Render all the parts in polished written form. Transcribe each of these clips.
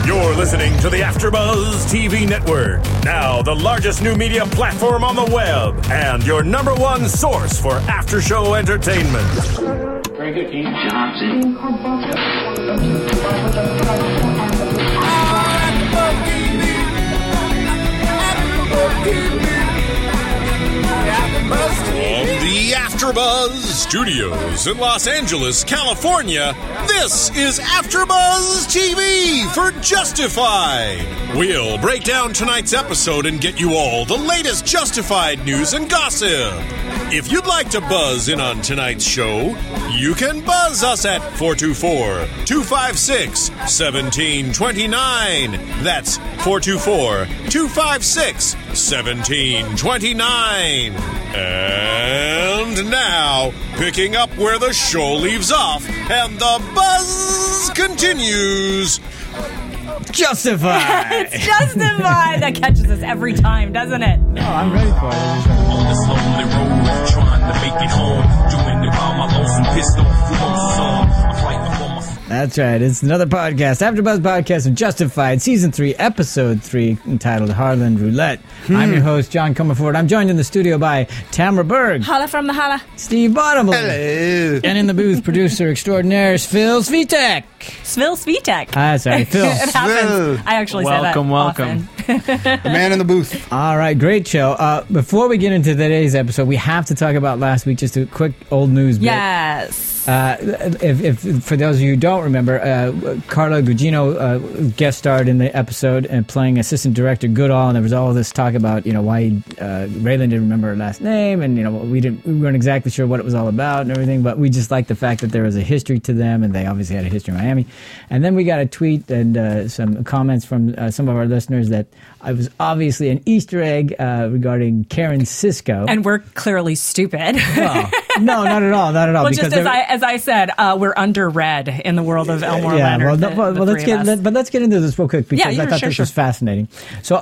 You're listening to the AfterBuzz TV Network, now the largest new media platform on the web, and your number one source for after-show entertainment. Very good, Dean Johnson. From the AfterBuzz Studios in Los Angeles, California, this is AfterBuzz TV for Justified. We'll break down tonight's episode and get you all the latest Justified news and gossip. If you'd like to buzz in on tonight's show, you can buzz us at 424-256-1729. That's 424-256-1729. And now, picking up where the show leaves off, and the buzz continues. Justified! It's Justified! That catches us every time, doesn't it? No, I'm ready for it. On this lonely road, trying to make it home, doing it by my lonesome pistol, I'm fighting for my... That's right. It's another podcast, AfterBuzz podcast of Justified, Season 3, Episode 3, entitled Harlan Roulette. I'm your host, John Comerford. I'm joined in the studio by Tamara Berg, Holla from the holla. Steve Bottomley. Hello. And in the booth, producer extraordinaire, Phil Svitek. Svil Svitek. Sorry, Phil. It happens. I actually say that Welcome. often. The man in the booth. All right, great show. Before we get into today's episode, we have to talk about last week, just a quick old news bit. Yes. If for those of you who don't remember, Carla Gugino guest starred in the episode and playing assistant director Goodall, and there was all this talk about why Raylan didn't remember her last name, and we weren't exactly sure what it was all about and everything, but we just liked the fact that there was a history to them, and they obviously had a history in Miami. And then we got a tweet and some comments from some of our listeners that it was obviously an Easter egg regarding Karen Sisko. And we're clearly stupid. Well, no, not at all, not at all. Well, because just as I said, we're underread in the world of Elmore Leonard. Let's get into this real quick because I thought this was fascinating. So,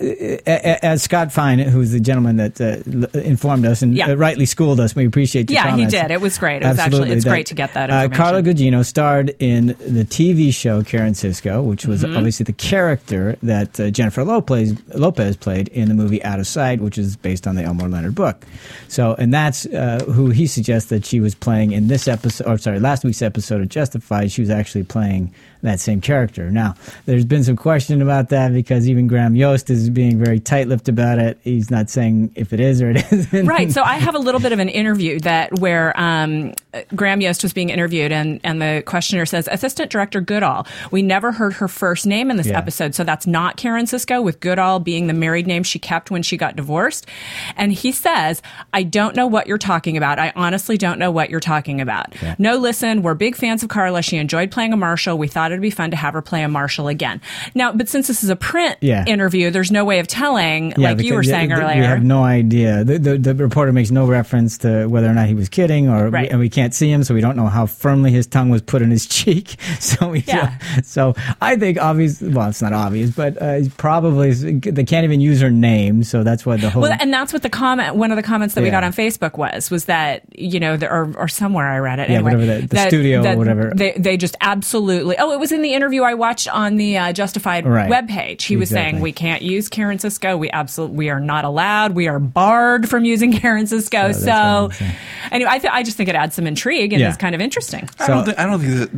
as Scott Fine, who's the gentleman that informed us and rightly schooled us, we appreciate your comments. Yeah, he did. It was great. It's great to get that information. Carla Gugino starred in the TV show Karen Sisko, which was obviously the character that Jennifer Lopez played in the movie Out of Sight, which is based on the Elmore Leonard book. So, and that's who he suggests that she was playing in this episode, last week's episode of Justified. She was actually playing that same character. Now, there's been some question about that because even Graham Yost is being very tight-lipped about it. He's not saying if it is or it isn't. Right. So I have a little bit of an interview where Graham Yost was being interviewed, and the questioner says, Assistant Director Goodall. We never heard her first name in this episode, so that's not Karen Sisko, with Goodall being the married name she kept when she got divorced. And he says, I don't know what you're talking about. I honestly don't know what you're talking about. Yeah. No, listen, we're big fans of Carla. She enjoyed playing a marshal. We thought it'd be fun to have her play a marshal again. Now, but since this is a print interview, there's no way of telling, like you were saying earlier. We have no idea. The reporter makes no reference to whether or not he was kidding, and we can't see him, so we don't know how firmly his tongue was put in his cheek. So I think obvious. Well, it's not obvious, but probably they can't even use her name. So that's what the whole. Well, and that's what the comment. One of the comments that we got on Facebook was that or somewhere I read it. Yeah, anyway, whatever the studio or whatever. They just absolutely. Oh, it was in the interview I watched on the Justified webpage. He was saying we can't use Karen Sisko. We are not allowed. We are barred from using Karen Sisko. So anyway, I just think it adds some intrigue and is kind of interesting. So, I don't think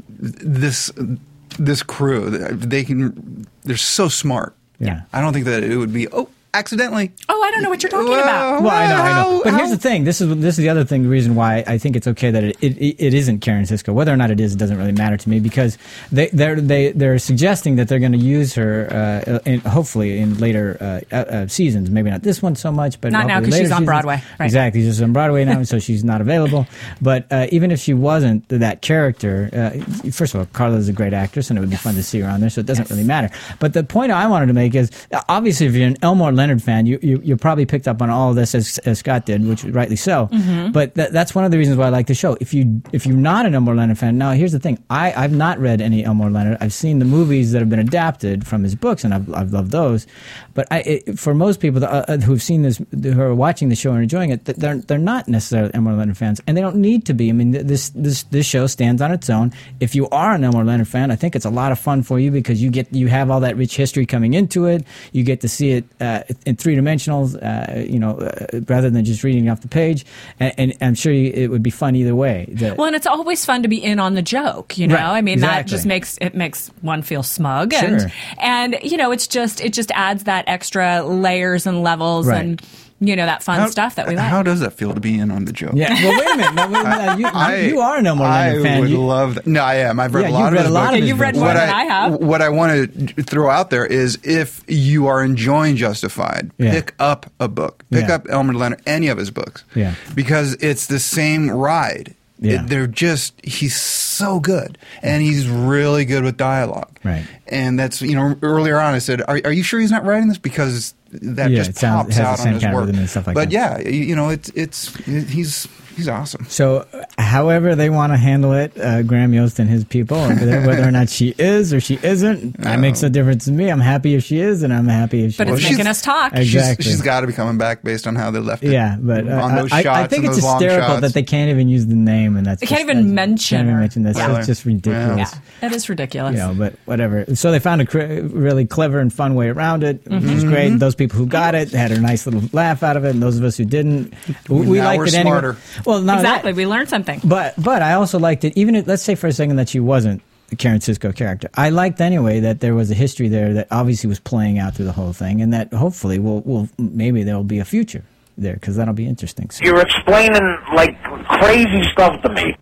this crew they're so smart. Yeah. I don't think that it would be accidentally. Oh, I don't know what you're talking about. Well, I know. But here's the thing. This is the other thing. The reason why I think it's okay that it isn't Karen Sisko. Whether or not it is, it doesn't really matter to me because they're suggesting that they're going to use her hopefully in later seasons. Maybe not this one so much, but not now because she's on Broadway. Right. Exactly, she's on Broadway now, so she's not available. But even if she wasn't that character, first of all, Carla is a great actress, and it would be fun to see her on there. So it doesn't really matter. But the point I wanted to make is obviously if you're an Elmore Leonard Leonard fan, you probably picked up on all of this as Scott did, which rightly so. But that's one of the reasons why I like the show. If you're not an Elmore Leonard fan, now here's the thing: I've not read any Elmore Leonard. I've seen the movies that have been adapted from his books, and I've loved those. But for most people who've seen this, who are watching the show and enjoying it, they're not necessarily Elmore Leonard fans, and they don't need to be. I mean, this show stands on its own. If you are an Elmore Leonard fan, I think it's a lot of fun for you because you have all that rich history coming into it. You get to see it in three dimensionals, rather than just reading it off the page. And I'm sure it would be fun either way. Well, and it's always fun to be in on the joke. Right, I mean, that just makes one feel smug, and it just adds that extra layers and levels and. That fun stuff that we like. How does that feel to be in on the joke? Yeah. Well, wait a minute. You are an Elmore Leonard fan. I would love that. No, I am. I've read a lot of his books. You've read more than I have. What I want to throw out there is if you are enjoying Justified, pick up a book. Pick up Elmore Leonard, any of his books. Yeah. Because it's the same ride. Yeah. He's so good. And he's really good with dialogue. Right. And that's, earlier on I said, are you sure he's not writing this? Because that just pops out on his work. And stuff like that. He's awesome. So, however they want to handle it, Graham Yost and his people, whether or not she is or she isn't, that makes no difference to me. I'm happy if she is, and I'm happy if she isn't. But it's making us talk. Exactly. She's got to be coming back based on how they left it. Yeah, but on those shots I think and it's those hysterical that they can't even use the name, and they can't even mention this. Yeah. It's just ridiculous. Yeah, that is ridiculous. But whatever. So they found a really clever and fun way around it, which was great. And those people who got it had a nice little laugh out of it, and those of us who didn't, we liked we're it smarter. anyway. Well, not exactly. We learned something. But I also liked it, even if, let's say for a second that she wasn't the Karen Sisco character. I liked anyway that there was a history there that obviously was playing out through the whole thing, and that hopefully maybe there will be a future there, because that'll be interesting. So. You're explaining like crazy stuff to me.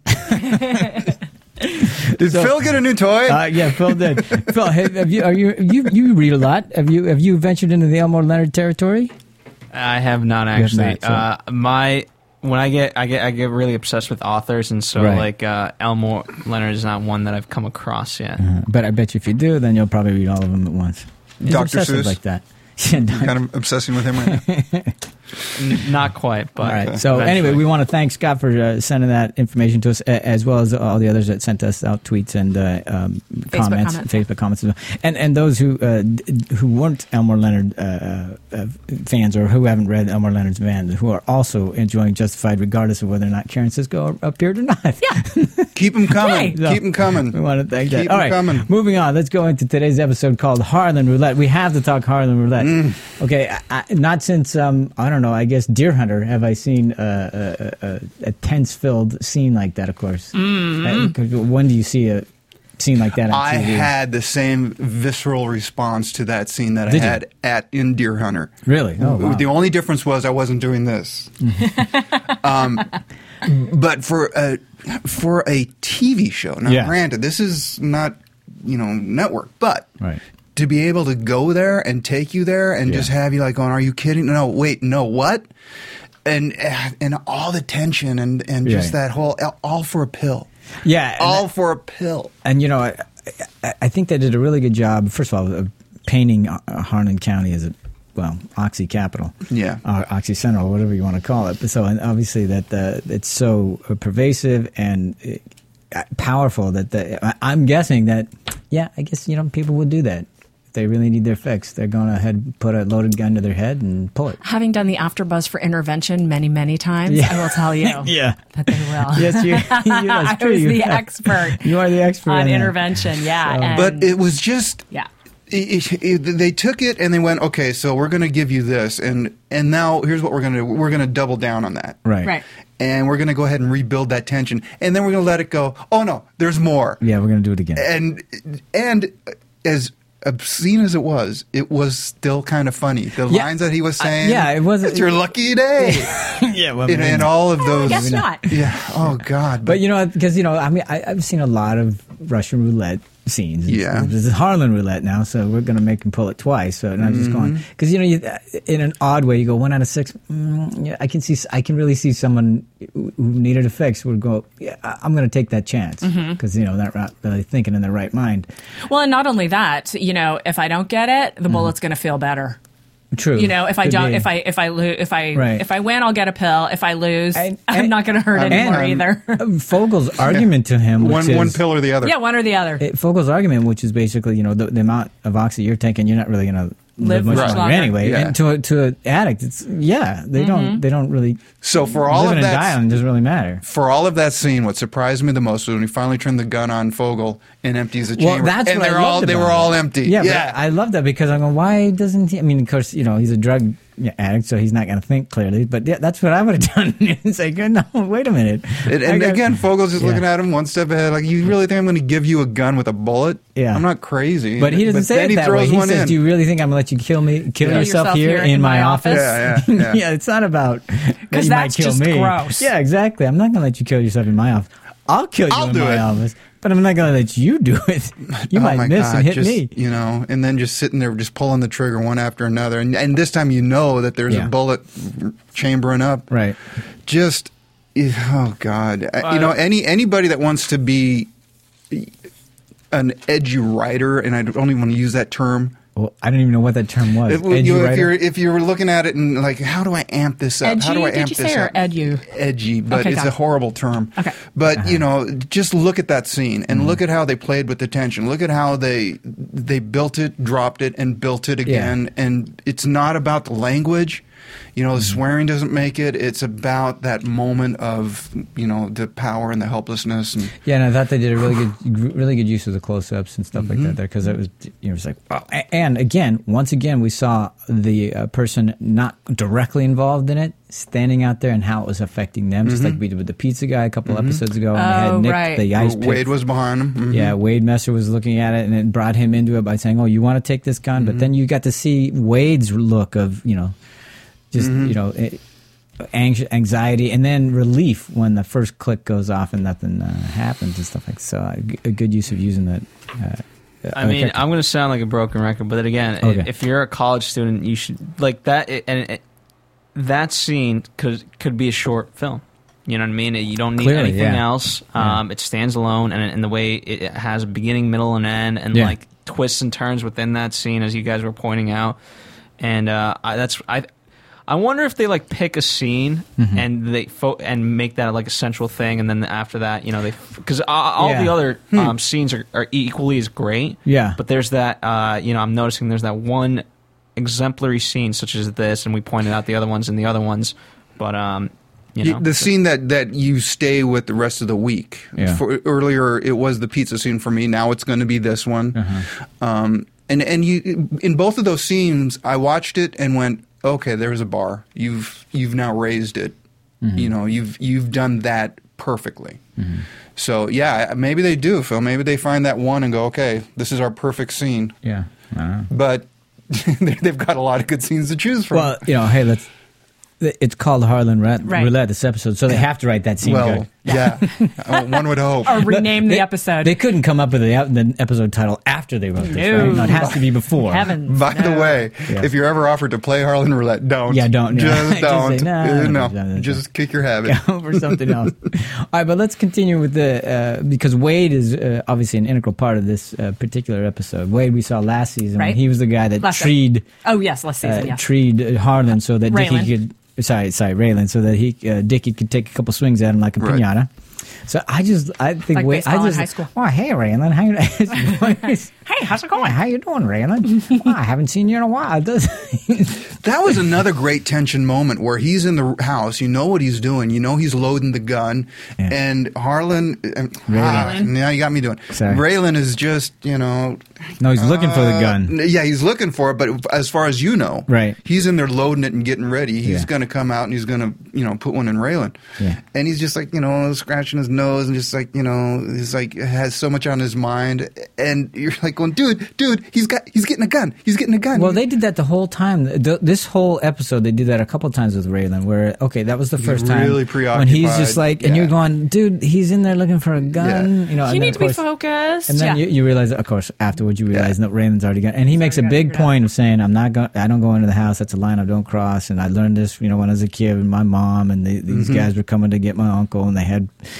Did Phil get a new toy? Yeah, Phil did. Phil, you read a lot. Have you ventured into the Elmore Leonard territory? I have not actually. When I get really obsessed with authors, and so Elmore Leonard is not one that I've come across yet. But I bet you if you do, then you'll probably read all of them at once. He's Dr. Seuss like that. Kind of obsessing with him right now. Not quite, but all right. So anyway, we want to thank Scott for sending that information to us, as well as all the others that sent us out tweets and Facebook comments, and those who weren't Elmore Leonard fans, or who haven't read Elmore Leonard's Van, who are also enjoying Justified, regardless of whether or not Karen Sisco appeared or not. Yeah, keep them coming. So, keep them coming. We want to thank that. All right, coming. Moving on. Let's go into today's episode called Harlan Roulette. We have to talk Harlan Roulette. Okay, not since I don't know. I guess Deer Hunter have I seen a tense-filled scene like that. Of course, when do you see a scene like that on TV? I had the same visceral response to that scene that I had in Deer Hunter. Really? Oh, wow. The only difference was I wasn't doing this. But for a TV show, now granted, this is not network, but. Right. To be able to go there and take you there and just have you like going, are you kidding? No, wait, no, what? And all the tension and just that whole, all for a pill. Yeah. All for a pill. And, I think they did a really good job, first of all, of painting Harlan County as Oxy capital. Yeah. Oxy Central, whatever you want to call it. So and obviously that it's so pervasive and powerful that I'm guessing that, I guess, people would do that. They really need their fix. They're going to put a loaded gun to their head and pull it. Having done the AfterBuzz for Intervention many, many times, I will tell you that they will. Yes, that's true. I was the expert. You are the expert on Intervention, So. But it was just... Yeah. They took it and they went, okay, so we're going to give you this, and now here's what we're going to do. We're going to double down on that. Right. And we're going to go ahead and rebuild that tension, and then we're going to let it go. Oh, no, there's more. Yeah, we're going to do it again. And as obscene as it was still kind of funny. The lines that he was saying. It wasn't. It's your lucky day. And all of those. I guess not. Yeah. Oh God. But because I've seen a lot of Russian roulette scenes. Yeah. This is Harlan Roulette now, so we're going to make him pull it twice. So and I'm just going because in an odd way you go 1 out of 6. I can really see someone who needed a fix would go. Yeah, I'm going to take that chance because they're not really thinking in their right mind. Well, and not only that, if I don't get it, the bullet's going to feel better. True. You know, if I don't, if I win, I'll get a pill. If I lose, I'm not going to hurt anymore either. Fogel's argument to him, which one pill or the other. Yeah, one or the other. Fogel's argument, which is basically, you know, the amount of oxy you're taking, you're not really going to live much longer anyway. Yeah. And to an addict, it's they don't really. So for all of that, die on, it doesn't really matter. For all of that scene, what surprised me the most was when he finally turned the gun on Fogel and empties the chamber. That's and what they were all empty. Yeah. I love that because I'm going, why doesn't he? I mean, of course, you know, he's a drug addict, so he's not going to think clearly. But that's what I would have done. It's like, no, wait a minute. And again, Fogel's just looking at him one step ahead. Like, you really think I'm going to give you a gun with a bullet? Yeah, I'm not crazy. But he doesn't say it that way. He says, "Do you really think I'm going to let you kill yourself here in my office?" Yeah. Yeah, it's not about because that's kill just me. Gross. Yeah, exactly. I'm not going to let you kill yourself in my office. I'll kill you in my office. But I'm not going to let you do it. You might miss and hit me. You know, and then just sitting there, just pulling the trigger one after another. And this time you know that there's a bullet chambering up. Right. Just, oh, God. You know, anybody that wants to be an edgy writer, and I don't even want to use that term. Well, I don't even know what that term was. If you were looking at it and like, how do I amp this up? Edgy, how do I amp did you this say, up? Or edu? Edgy, but it's a horrible term. Okay. But you know, just look at that scene and look at how they played with the tension. Look at how they built it, dropped it, and built it again. Yeah. And it's not about the language. You know, the swearing doesn't make it. It's about that moment of, you know, the power and the helplessness. And I thought they did a really good use of the close-ups and stuff like that there, because it was, you know, it's like, wow. And again, once again, we saw the person not directly involved in it standing out there and how it was affecting them, just like we did with the pizza guy a couple episodes ago. And they had Nick, the ice pick. Wade was behind him. Yeah, Wade Messer was looking at it and it brought him into it by saying, "Oh, you want to take this gun?" But then you got to see Wade's look of, you know, just, you know, anxiety and then relief when the first click goes off and nothing happens and stuff like that. So a good use of using that. I mean, I'm going to sound like a broken record, but then again, if you're a college student, you should, like that, that scene could be a short film. You know what I mean? You don't need anything else. It stands alone, and the way it has a beginning, middle, and end, and like twists and turns within that scene, as you guys were pointing out. And I wonder if they like pick a scene and they and make that like a central thing, and then after that, you know, because all the other scenes are equally as great. Yeah, but there's that you know, I'm noticing there's that one exemplary scene such as this, and we pointed out the other ones and the other ones, but you know, the scene that you stay with the rest of the week. Yeah. Earlier, it was the pizza scene for me. Now it's going to be this one. And you, in both of those scenes, I watched it and went, okay, there's a bar. You've now raised it. You know, you've done that perfectly. So yeah, maybe they do, Phil. Maybe they find that one and go, okay, this is our perfect scene. Yeah, but they've got a lot of good scenes to choose from. Well, you know, hey, it's called Harlan Roulette, this episode, so they have to write that scene good. Yeah, one would hope. Or rename the episode. They couldn't come up with the episode title after they wrote this, right? No, it has to be before. Heavens, By the way, if you're ever offered to play Harlan Roulette, don't. Yeah, don't. Just don't. Just kick your habit. Go for something else. All right, but let's continue with because Wade is obviously an integral part of this particular episode. Wade we saw last season. Right? He was the guy that treed. Oh, yes, last season, treed Harlan so that Dickie could... Sorry, Raylan, so that Dickie could take a couple swings at him like a pinata. So I think like Wade. In high school. Oh, hey, Raylan, how you? Hey, how's it going? How you doing, Raylan? I haven't seen you in a while. That was another great tension moment where he's in the house. You know what he's doing. You know he's loading the gun, and Harlan. Now you got me doing. Sorry. Raylan is just, you know. No, he's looking for the gun. Yeah, he's looking for it, but as far as you know, right? He's in there loading it and getting ready. He's going to come out and he's going to, you know, put one in Raylan. Yeah. And he's just like, you know, scratching his nose and just like, you know, he's like has so much on his mind, and you're like going, dude, he's getting a gun. He's getting a gun. Well, they did that the whole time. This whole episode, they did that a couple times with Raylan. Where that was the first time really preoccupied when he's just like, and you're going, dude, he's in there looking for a gun. You know, you need to be focused. And then you realize, of course, afterwards you realize that Raylan's already got. And he makes a big point of saying, I don't go into the house. That's a line I don't cross. And I learned this, you know, when I was a kid with my mom, and these guys were coming to get my uncle, and they had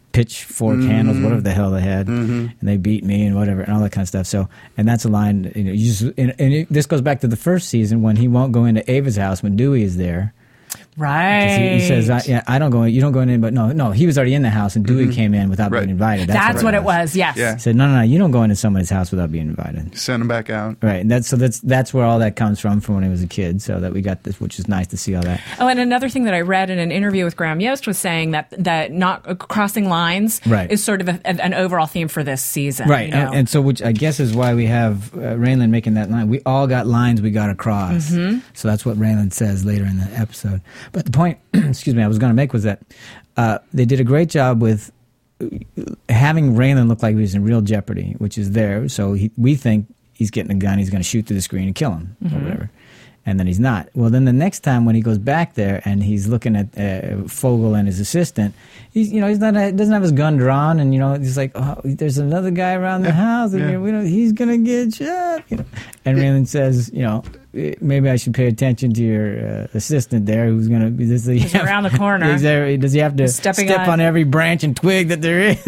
pitchfork handles, whatever the hell they had, and they beat me and whatever, and all that kind of stuff. So, and that's a line. You know, you just, this goes back to the first season when he won't go into Ava's house when Dewey is there. Right. He says, I don't go in, you don't go in, but no, he was already in the house and Dewey came in without being invited. That's what it was. Yes. Yeah. He said, no, you don't go into somebody's house without being invited. Send him back out. Right. And that's where all that comes from when he was a kid. So that we got this, which is nice to see all that. Oh, and another thing that I read in an interview with Graham Yost was saying that not crossing lines is sort of an overall theme for this season. Right. You know? And so, which I guess is why we have Raylan making that line. We all got lines we got to cross. So that's what Raylan says later in the episode. But the point, excuse me, I was going to make was that they did a great job with having Raylan look like he was in real jeopardy, which is there. So we think he's getting a gun, he's going to shoot through the screen and kill him or whatever. And then he's not. Well, then the next time when he goes back there and he's looking at Fogel and his assistant, he's doesn't have his gun drawn, and he's like, oh, there's another guy around the house, and he's gonna get shot. And Raylan says, maybe I should pay attention to your assistant there, who's gonna be he's around the corner. Does he have to step on every branch and twig that there is?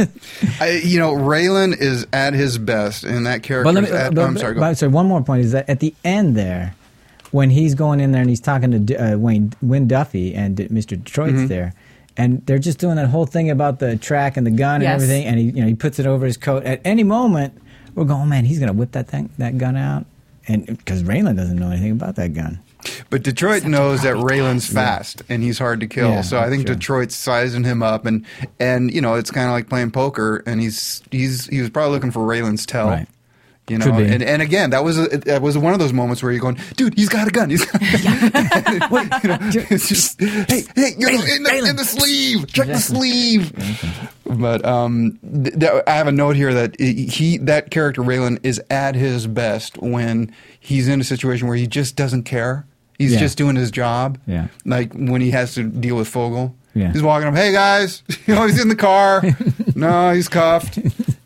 Raylan is at his best, and that character. I'm sorry. So one more point is that at the end there, when he's going in there and he's talking to Wynn Duffy and Mr. Detroit's there, and they're just doing that whole thing about the track and the gun and everything, and he puts it over his coat. At any moment, we're going, oh man, he's going to whip that gun out, and because Raylan doesn't know anything about that gun. But Detroit knows that Raylan's fast and he's hard to kill. Yeah, so I think Detroit's sizing him up, and it's kind of like playing poker, and he was probably looking for Raylan's tell. Right. And again, that was one of those moments where you're going, dude, he's got a gun. He's got a gun. It's just, hey, in the sleeve, check the sleeve. But I have a note here that that character Raylan is at his best when he's in a situation where he just doesn't care. He's just doing his job. Yeah. Like when he has to deal with Fogel. Yeah. He's walking up, hey guys, he's in the car. No, he's cuffed.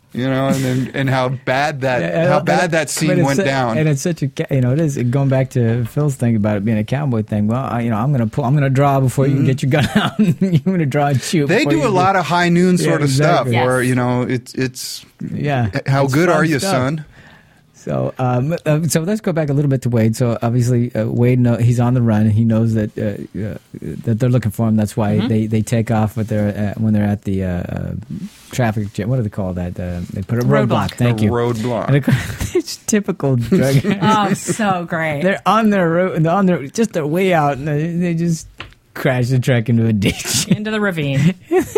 And how bad that scene went down. And it's such a, it is going back to Phil's thing about it being a cowboy thing. Well, I'm going to draw before you can get your gun out. You're going to draw and shoot. They do a lot of high noon sort of stuff where it's how good are you, son? So let's go back a little bit to Wade. So obviously Wade, he's on the run. And he knows that they're looking for him. That's why they take off when they're at the traffic jam. What do they call that? They put a roadblock. Thank you. Roadblock. It's typical drug. Oh, so great. They're on their road. They're way out, and they just crash the truck into a ditch, into the ravine.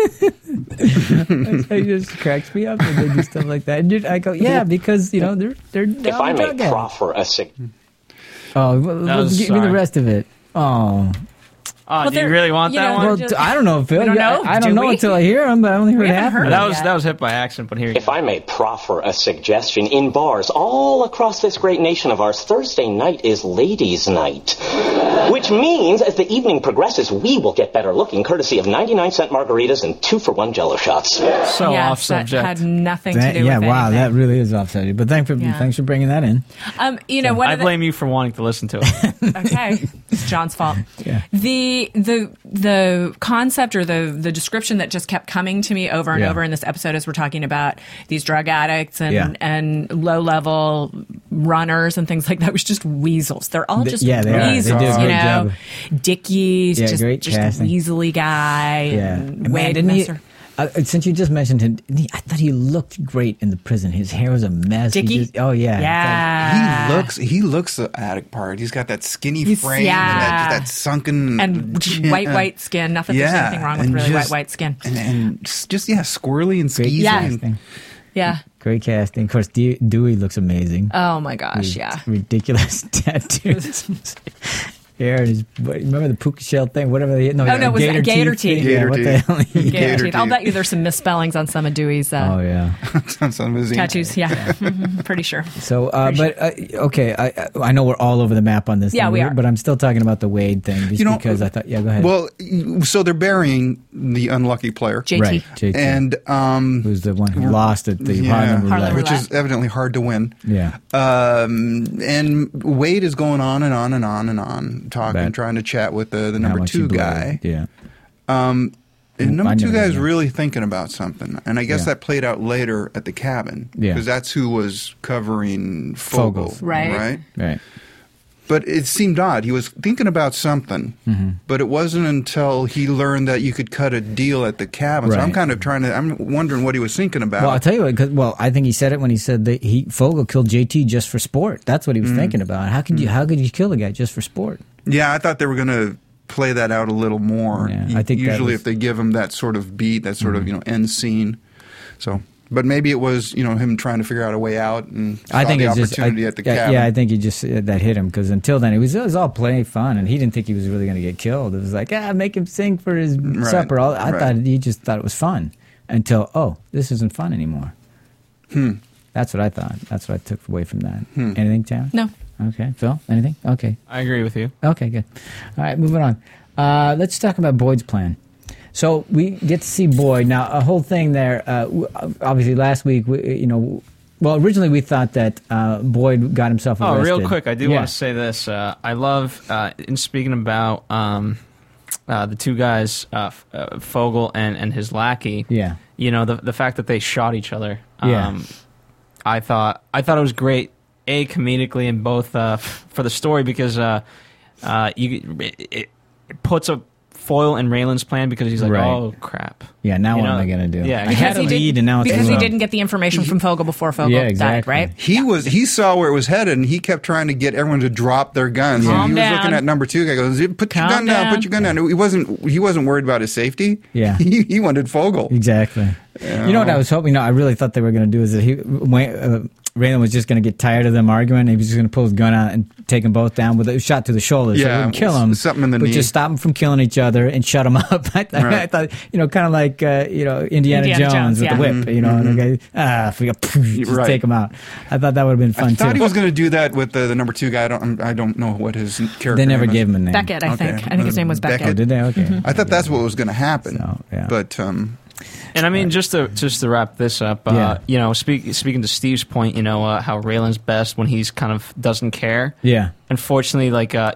It just cracks me up when they do stuff like that. And I go, yeah, because they're if I may proffer a give me the rest of it. Oh. Oh, do you really want that one? Well, I don't know, Phil. I don't know until I hear him, but I only heard half of it. That was hit by accident, but here you go. If I may proffer a suggestion, in bars all across this great nation of ours, Thursday night is ladies' night. Which means, as the evening progresses, we will get better looking, courtesy of 99-cent margaritas and 2-for-1 Jell-O shots. So off subject. That had nothing to do with anything. Wow, that really is off subject. But thanks for bringing that in. I blame you for wanting to listen to it. Okay, it's John's fault. Yeah. The concept or the description that just kept coming to me over and over in this episode as we're talking about these drug addicts and low level runners and things like that was just weasels. They're all just weasels. Dickie's just a weaselly guy. Yeah. Since you just mentioned him, I thought he looked great in the prison. His hair was a mess. Dickie? He looks the addict part. He's got that skinny frame and that sunken and white skin. Not that there's anything wrong with really white skin. And just squirrely and skeezy. Yeah. Great casting. Of course, Dewey looks amazing. Oh my gosh, ridiculous tattoos. Hair and remember the puka shell thing? Whatever they it was gator teeth. What the hell? Gator teeth. I'll bet you there's some misspellings on some of Dewey's on some of his tattoos. Yeah, pretty sure. So, okay, I know we're all over the map on this. Yeah, we are. But I'm still talking about the Wade thing because I thought. Yeah, go ahead. Well, so they're burying the unlucky player, JT, right? JT. And who's the one who lost at the Harlem Roulette, which is evidently hard to win. Yeah. And Wade is going on and on and on and on. Trying to chat with the number 2 guy. Yeah. And number 2 guy was really thinking about something. And I guess that played out later at the cabin. Because that's who was covering Fogel. Right? But it seemed odd. He was thinking about something, but it wasn't until he learned that you could cut a deal at the cabin. So I'm kind of I'm wondering what he was thinking about. Well, I'll tell you what, I think he said it when he said that Fogel killed JT just for sport. That's what he was thinking about. How could you kill a guy just for sport? Yeah, I thought they were going to play that out a little more. Yeah, I think usually if they give him that sort of beat, that sort of, end scene. So... But maybe it was, him trying to figure out a way out and saw the opportunity at the cabin. Yeah, I think he just that hit him because until then it was all play fun, and he didn't think he was really going to get killed. It was like, make him sing for his supper. I thought he just thought it was fun until this isn't fun anymore. That's what I thought. That's what I took away from that. Anything, Tam? No. Okay, Phil. Anything? Okay. I agree with you. Okay, good. All right, moving on. Let's talk about Boyd's plan. So we get to see Boyd. Now, a whole thing there, obviously last week, originally we thought that Boyd got himself arrested. Oh, real quick, I do want to say this. I love, in speaking about the 2 guys, Fogel and his lackey, the fact that they shot each other. I thought it was great, comedically and both for the story because it puts a foil in Raylan's plan because he's like, oh crap. Yeah, now what am I going to do? Yeah, I had a lead and now it's because he didn't get the information from Fogel before Fogel died, right? He saw where it was headed and he kept trying to get everyone to drop their guns. He was looking at number 2 guy, goes, put your gun down, put your gun down. He wasn't worried about his safety. Yeah. He wanted Fogel. Exactly. You know what I was hoping? I really thought they were going to do is that Raylan was just going to get tired of them arguing. He was just going to pull his gun out and take them both down with a shot to the shoulder. So he wouldn't kill them. Something in the knee. But just stop them from killing each other and shut them up. I thought, kind of like, Indiana Jones with the whip, and the guy, just take them out. I thought that would have been fun, too. I thought he was going to do that with the number 2 guy. I don't know what his character They never name gave him a name. Beckett, I think. I think his name was Beckett. Oh, did they? Okay. I thought that's what was going to happen. So, But... And I mean, just to wrap this up, speaking to Steve's point, how Raylan's best when he's kind of doesn't care. Yeah. Unfortunately,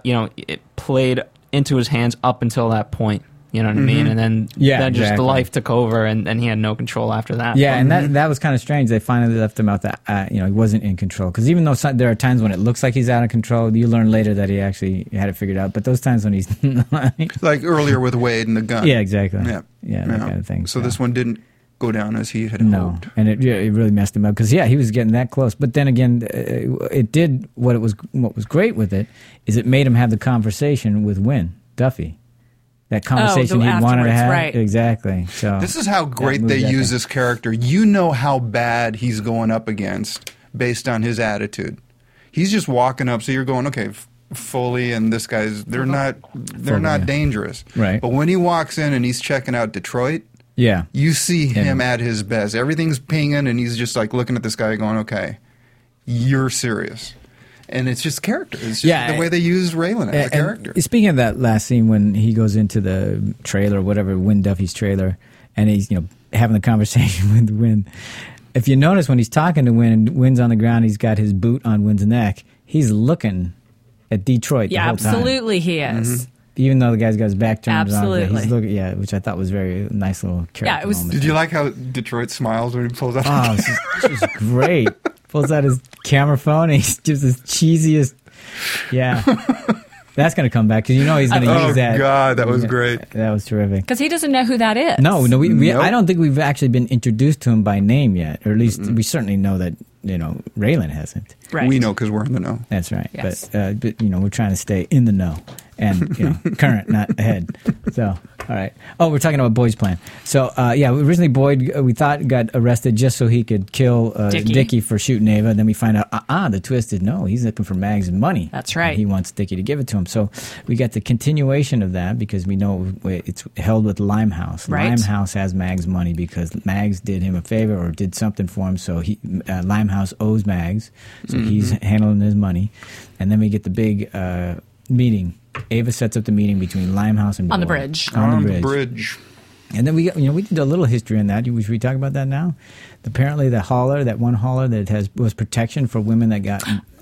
it played into his hands up until that point. You know what I mean? And then just life took over, and he had no control after that. Yeah, and that was kind of strange. They finally left him out that he wasn't in control. Because even though there are times when it looks like he's out of control, you learn later that he actually had it figured out. But those times when he's like earlier with Wade and the gun. Yeah, exactly. Yeah, that kind of thing. So this one didn't go down as he had hoped. And it really messed him up because he was getting that close. But then again, it did what was great with it is it made him have the conversation with Duffy. That conversation he wanted to have. Right. Exactly. So this is how great they use this character. You know how bad he's going up against based on his attitude. He's just walking up, so you're going, okay, Foley and this guy's they're not dangerous. Right. But when he walks in and he's checking out Detroit, you see him at his best. Everything's pinging and he's just like looking at this guy going, okay, you're serious. And it's just character. It's just the way they use Raylan as a character. Speaking of that last scene when he goes into the trailer, whatever, Win Duffy's trailer, and he's having the conversation with Win. If you notice when he's talking to Win, Win's on the ground, he's got his boot on Win's neck. He's looking at Detroit the whole time. Absolutely he is. Even though the guy's got his back turned Absolutely. on. He's looking, which I thought was very nice little character moment. Did you like how Detroit smiles when he pulls out? Oh, it's just great. Pulls out his camera phone and he's just the cheesiest. Yeah. That's going to come back because he's going to use that. Oh, God, that was great. That was terrific. Because he doesn't know who that is. No, I don't think we've actually been introduced to him by name yet. Or at least we certainly know that, Raylan hasn't. Right. We know because we're in the know. That's right. Yes. But we're trying to stay in the know and, current, not ahead. So, all right. Oh, we're talking about Boyd's plan. So, originally Boyd, we thought, got arrested just so he could kill Dickie for shooting Ava. Then we find out, the twist is no, he's looking for Mag's money. That's right. He wants Dickie to give it to him. So we got the continuation of that because we know it's held with Limehouse. Right. Limehouse has Mag's money because Mags did him a favor or did something for him. So Limehouse owes Mags. So he's handling his money. And then we get the big meeting. Ava sets up the meeting between Limehouse and Boyd. On the bridge. On the bridge. And then we did a little history on that. Should we talk about that now? Apparently, that one hauler that was protection for women that got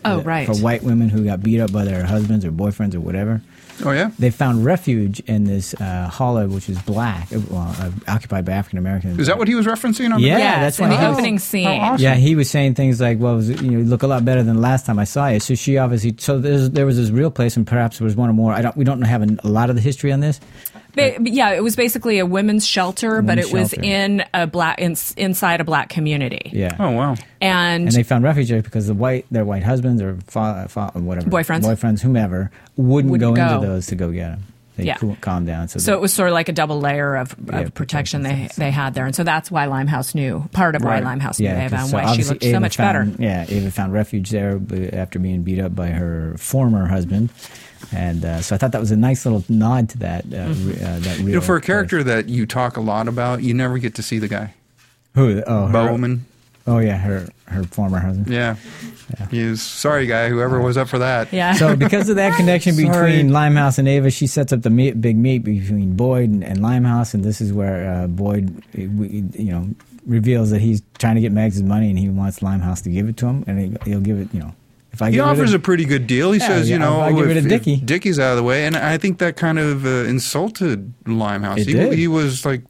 right. For white women who got beat up by their husbands or boyfriends or whatever. Oh, yeah? They found refuge in this hollow, which is black, occupied by African Americans. Is that what he was referencing? That's in the opening scene. Awesome. Yeah, he was saying things like, well, you look a lot better than the last time I saw you. So she obviously, there was this real place, and perhaps there was one or more. We don't have a lot of the history on this. It was basically a women's shelter, but it was in inside a black community. Yeah. Oh, wow. And they found refuge there because their white husbands or whatever boyfriends, whomever, wouldn't go into those to go get them. They calmed down. So it was sort of like a double layer of protection they had there, and so that's why Limehouse knew why Limehouse knew Ava and why she looked so much better. Yeah, Ava found refuge there after being beat up by her former husband. And so I thought that was a nice little nod to that. That real for a character that you talk a lot about, you never get to see the guy. Who? Oh, Bowman. Oh yeah, her former husband. Yeah. He was sorry, guy. Whoever was up for that. Yeah. So because of that connection between Limehouse and Ava, she sets up the big meet between Boyd and Limehouse, and this is where Boyd, reveals that he's trying to get Mags' money, and he wants Limehouse to give it to him, and he'll give it. He offers a pretty good deal. He says, I'll give it to Dickie. If Dickie's out of the way, and I think that kind of insulted Limehouse. He was like,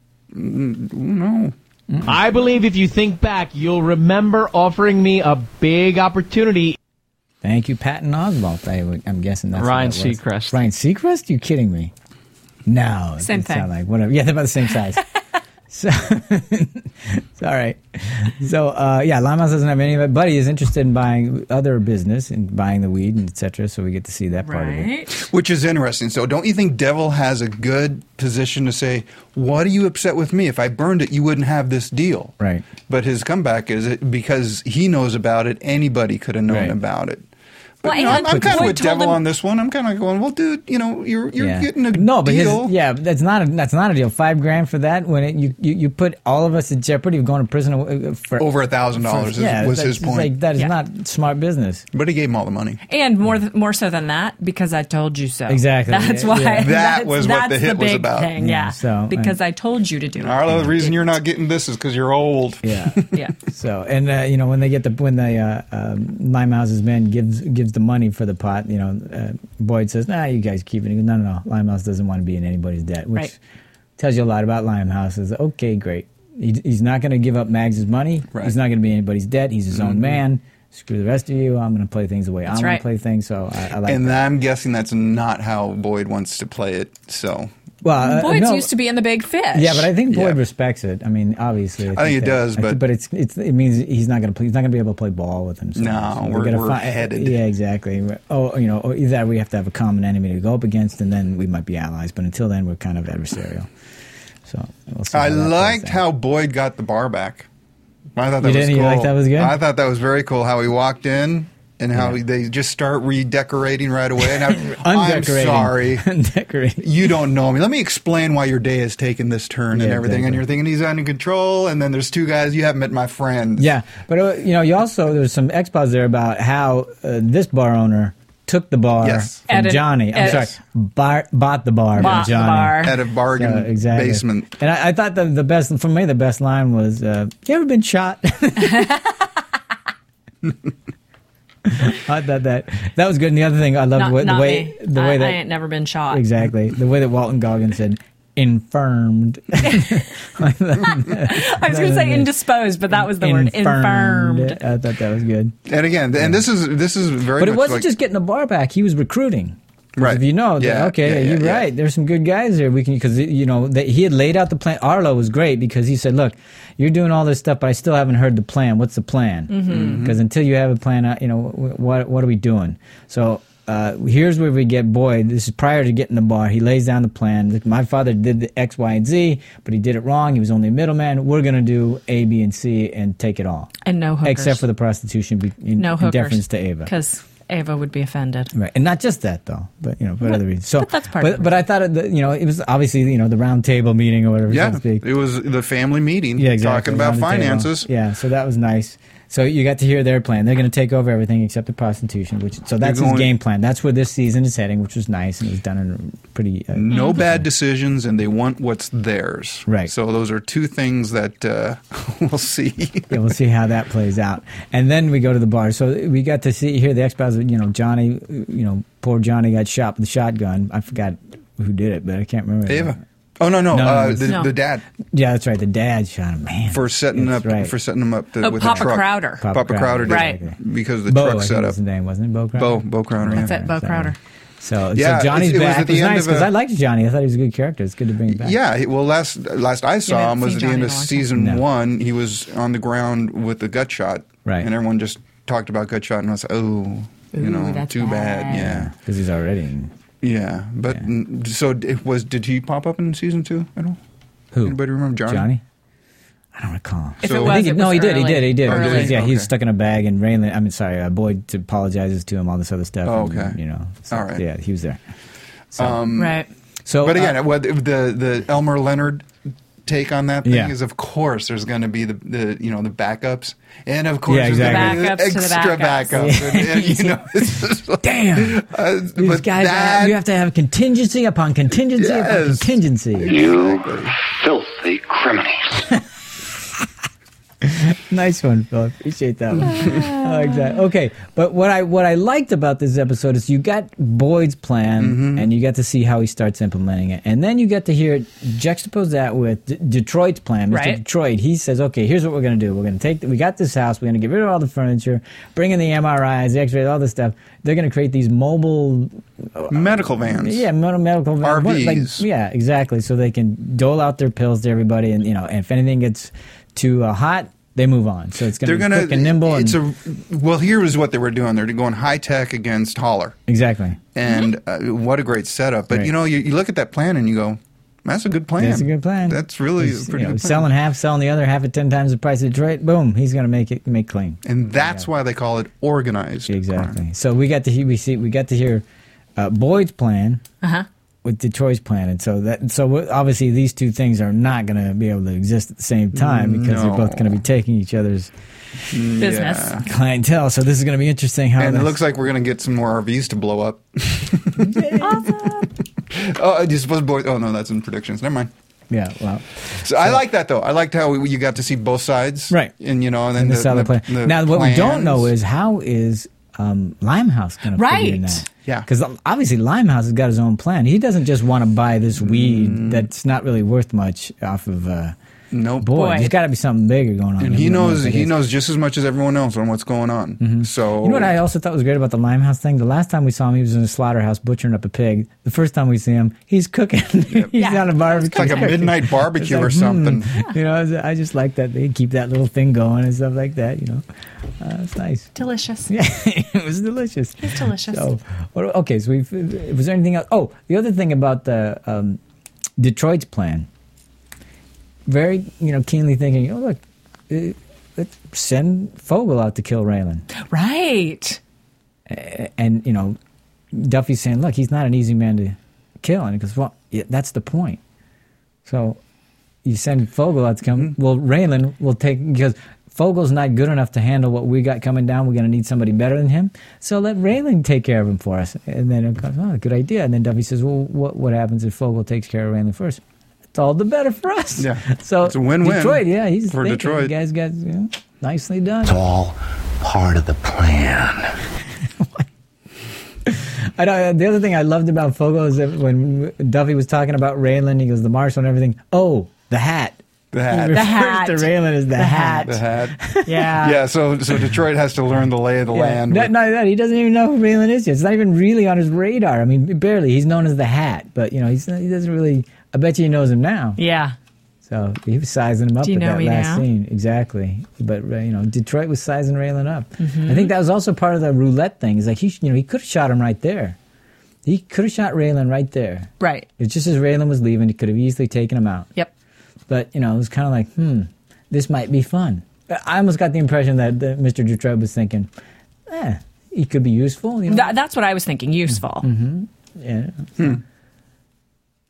no. I believe if you think back, you'll remember offering me a big opportunity. Thank you, Patton Oswalt. I'm guessing that's Ryan Seacrest. Ryan Seacrest? You kidding me? No. Same thing. Sound like whatever. Yeah, they're about the same size. So, it's all right. So, Limehouse doesn't have any of it, but he is interested in buying other business and buying the weed and et cetera, so we get to see that part of it. Which is interesting. So don't you think Devil has a good position to say, what are you upset with me? If I burned it, you wouldn't have this deal. Right. But his comeback is because he knows about it, anybody could have known about it. But, I'm kind of with Devil on this one. I'm kind of going, well, dude, you're getting a deal. That's not a deal. $5,000 for that when you put all of us in jeopardy of going to prison for over $1,000 was his point. Like, that is not smart business. But he gave him all the money, and more so than that, because I told you so. Exactly. That's why. Yeah. That was what the hit was about. Thing, so because I told you to do it. Arlo, the reason you're not getting this is because you're old. Yeah. Yeah. So when Limehouse's men gives the money for the pot, Boyd says, "Nah, you guys keep it." He goes, No. Limehouse doesn't want to be in anybody's debt, which tells you a lot about Limehouse. Is okay, great. He's not going to give up Mags' money. Right. He's not going to be in anybody's debt. He's his own man. Screw the rest of you. I'm going to play things the way I want to play things. So I like. And that. I'm guessing that's not how Boyd wants to play it. So. Well, Boyd's used to be in the Big Fish. Yeah, but I think Boyd respects it. I mean, obviously, I think it does, but it means he's not going to be able to play ball with him. So we're headed. Yeah, exactly. Either we have to have a common enemy to go up against, and then we might be allies. But until then, we're kind of adversarial. So we'll see. I liked how Boyd got the bar back. I thought that was cool. You like that was good? I thought that was very cool. How he walked in. And how they just start redecorating right away. And I'm sorry. Undecorating. You don't know me. Let me explain why your day has taken this turn and everything. Exactly. And you're thinking he's under control. And then there's two guys. You haven't met my friends. Yeah. But, you also, there's some expos there about how this bar owner took the bar from Johnny. Bought the bar from Johnny. At a bargain basement. And I thought the best line was, you ever been shot? I thought that was good. And the other thing I loved the way that I ain't never been shot. Exactly, the way that Walton Goggins said infirmed. I was going to say indisposed, but that was the word infirmed. I thought that was good. And again, this is very. But it wasn't just getting the bar back; he was recruiting. Right. If you know, you're right. There's some good guys there. We can because he had laid out the plan. Arlo was great because he said, "Look, you're doing all this stuff, but I still haven't heard the plan. What's the plan? Because until you have a plan, what are we doing?" So here's where we get Boyd. This is prior to getting the bar. He lays down the plan. My father did the X, Y, and Z, but he did it wrong. He was only a middleman. We're going to do A, B, and C and take it all. And no hookers. Except for the prostitution in deference to Ava. Because Ava would be offended. Right. And not just that, though, but, for other reasons. So, but that's part of it. But I thought, it was obviously, the round table meeting or whatever. Yeah, so to speak. It was the family meeting talking about finances. Yeah, so that was nice. So you got to hear their plan. They're going to take over everything except the prostitution. So that's his game plan. That's where this season is heading, which was nice, and it was done in a pretty no bad decisions, and they want what's theirs. Right. So those are two things that we'll see. Yeah, we'll see how that plays out. And then we go to the bar. So we got to hear the X-Files. Johnny. Poor Johnny got shot with a shotgun. I forgot who did it, but I can't remember. Ava. Oh no! The dad. Yeah, that's right. The dad shot him. Man, for setting him up with Papa the truck. Crowder. Papa Crowder did, right? Because the Bo, truck set up. His name wasn't it Bo Crowder? Bo Crowder. That's it, Bo Crowder. So Johnny's back. It was nice because I liked Johnny. I thought he was a good character. It's good to bring him back. Yeah. Well, last I saw him was at the end of season 1. He was on the ground with the gut shot. Right. And everyone just talked about gut shot, and I was like, that's too bad. Yeah. Because he's already. Yeah, but so did he pop up in season 2 at all? Who? Anybody remember Johnny? I don't recall. If it was, he did. He was stuck in a bag, and Boyd apologizes to him, all this other stuff. Oh, okay. And, all right. Yeah, he was there. So, right. So, but again, the Elmer Leonard take on that thing is, of course, there's going to be the backups, and of course, there's extra backups. It's like, damn, these guys, you have to have contingency upon contingency upon contingency. You filthy criminals. Nice one, Phil. Appreciate that one. I like that. Okay, but what I liked about this episode is you got Boyd's plan, and you got to see how he starts implementing it, and then you get to hear juxtapose that with Detroit's plan. Mr. Detroit, he says, "Okay, here's what we're going to do. We're going to we got this house. We're going to get rid of all the furniture, bring in the MRIs, the X-rays, all this stuff. They're going to create these mobile medical vans. Yeah, medical vans. RVs. Yeah, exactly. So they can dole out their pills to everybody, and and if anything gets too hot, they move on. So it's going to be quick and nimble. Here is what they were doing. They're going high tech against Holler. Exactly. And what a great setup. But you look at that plan and you go, that's a good plan. That's a good plan. That's really a pretty good plan. Selling the other half at 10 times the price of Detroit. Boom, he's going to make clean. And that's why they call it organized. Exactly. Crime. So we got to hear Boyd's plan. With Detroit's plan, and so obviously these two things are not going to be able to exist at the same time because they're both going to be taking each other's business clientele. So this is going to be interesting. And it looks like we're going to get some more RVs to blow up. Awesome. I just suppose Boyd. Oh no, that's in predictions. Never mind. Yeah, well. So I like that though. I liked how you got to see both sides, right? And and then the plan. Now, what we don't know is how is Limehouse going to figure in that. Yeah. Because obviously Limehouse has got his own plan. He doesn't just want to buy this weed that's not really worth much off of Boyd. There's got to be something bigger going on. And he knows just as much as everyone else on what's going on. So you know what I also thought was great about the Limehouse thing? The last time we saw him, he was in a slaughterhouse butchering up a pig. The first time we see him, he's cooking. He's on a barbecue. It's like a midnight barbecue or something. I just like that they keep that little thing going and stuff like that. It's nice. Delicious. Yeah, it was delicious. It's delicious. So, okay, so was there anything else? Oh, the other thing about the Detroit's plan. Very, keenly thinking, look, let's send Fogel out to kill Raylan. Right. And, Duffy's saying, look, he's not an easy man to kill. And he goes, well, that's the point. So you send Fogel out to come. Well, Raylan will because Fogel's not good enough to handle what we got coming down. We're going to need somebody better than him. So let Raylan take care of him for us. And then it goes, good idea. And then Duffy says, well, what happens if Fogel takes care of Raylan first? It's all the better for us. Yeah. So it's a win-win. Detroit, he's for thinking. Detroit. You guys got nicely done. It's all part of the plan. I know. The other thing I loved about Fogel is that when Duffy was talking about Raylan, he goes, the marshal and everything. Oh, the hat. The hat. He refers to Raylan as the hat. The hat. Yeah. Yeah, so Detroit has to learn the lay of the land. Not that. He doesn't even know who Raylan is yet. It's not even really on his radar. I mean, barely. He's known as the hat, but, he doesn't really... I bet you he knows him now. Yeah. So he was sizing him up with that last scene. Exactly. But, Detroit was sizing Raylan up. I think that was also part of the roulette thing. It's like, he could have shot him right there. He could have shot Raylan right there. Right. It's just as Raylan was leaving, he could have easily taken him out. Yep. But, it was kind of like, this might be fun. I almost got the impression that Mr. Detroit was thinking, he could be useful. That's what I was thinking, useful. Yeah.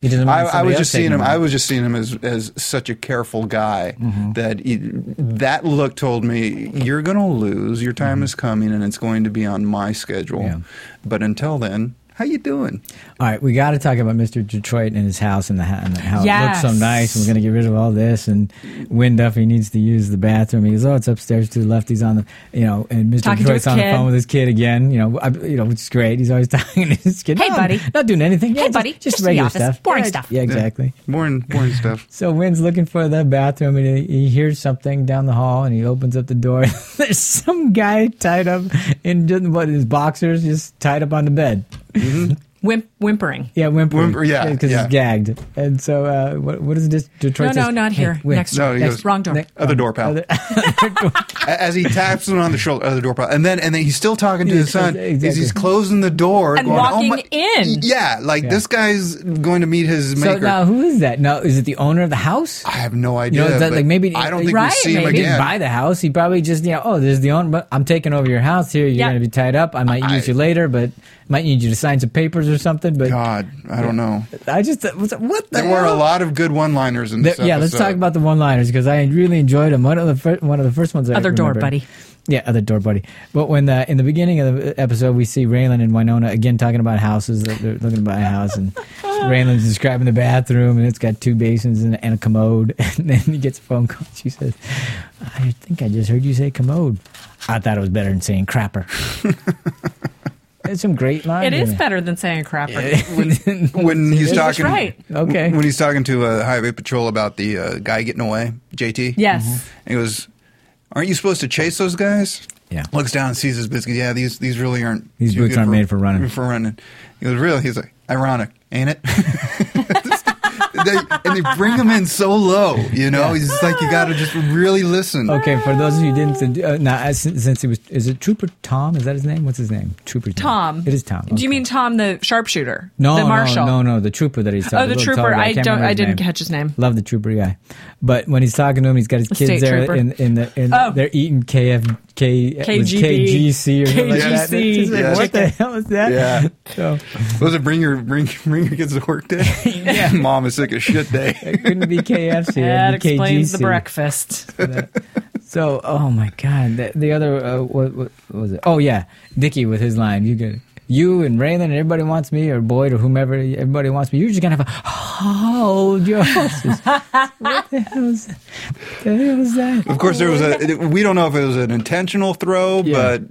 He doesn't mind I was just seeing him. him. I was just seeing him as such a careful guy that that look told me you're going to lose. Your time is coming, and it's going to be on my schedule. Yeah. But until then, how you doing? All right, we got to talk about Mr. Detroit and his house and how it looks so nice. We're going to get rid of all this. And Wynn Duffy needs to use the bathroom. He goes, "Oh, it's upstairs to the left." He's on the, and Mr. Detroit's on the phone with his kid again. Which is great. He's always talking to his kid. Hey, buddy, not doing anything. Hey, buddy, just regular stuff, boring stuff. Yeah, exactly. Boring stuff. So Wynn's looking for the bathroom, and he hears something down the hall, and he opens up the door. There's some guy tied up in his boxers, just tied up on the bed. Mm-hmm. Whimpering. Yeah, whimpering. Because he's gagged. And so, what is this? Detroit No, not here. Next. No, next. Wrong door. Other door, pal. As he taps him on the shoulder, other door, pal. And then he's still talking to his son. Exactly. As he's closing the door and walking in. Yeah, this guy's going to meet his maker. So now, who is that? Now, is it the owner of the house? I have no idea. Maybe I don't think we see him again. He didn't buy the house. He probably just, there's the owner. But I'm taking over your house here. You're going to be tied up. I might use you later, but might need you to sign some papers or something. But God, I don't know. I just what the There hell? were a lot of good one-liners in this episode. Yeah, let's talk about the one-liners because I really enjoyed them. One of the first ones. Other door, buddy. Yeah, other door, buddy. But when in the beginning of the episode, we see Raylan and Winona again talking about houses. They're looking to buy a house, and Raylan's describing the bathroom, and it's got 2 basins and a commode. And then he gets a phone call. She says, "I think I just heard you say commode." I thought it was better than saying crapper. It's some great lines. It is better than saying crapper. When he's talking, right. Okay. When he's talking to Highway Patrol about the guy getting away, JT. Yes. And he goes, "Aren't you supposed to chase those guys?" Yeah. Looks down and sees his biscuit. Yeah, these really aren't. These boots aren't made for running. For running. He goes, "Really?" He's like, "Ironic, ain't it?" And they bring him in so low, Yeah. He's just like, you got to just really listen. Okay, for those of you who didn't, now since is it Trooper Tom? Is that his name? What's his name? Trooper Tom. It is Tom. Okay. Do you mean Tom the sharpshooter? No, the marshal. No, the trooper that he's talking. Oh, the trooper. I didn't catch his name. Love the trooper guy, but when he's talking to him, he's got his kids there they're eating KGC or something like that. KGC. What the hell is that? Yeah. So, was it bring your kids to work day? Yeah. Mom is sick as shit day. It couldn't be KFC. That it'd be explains KGC. the breakfast. So, oh my God, the other what was it? Oh yeah, Dickie with his line. You and Raylan and everybody wants me, or Boyd or whomever. Everybody wants me. You're just gonna have hold your horses. What the hell is that? The hell is that? Of course, there was we don't know if it was an intentional throw, but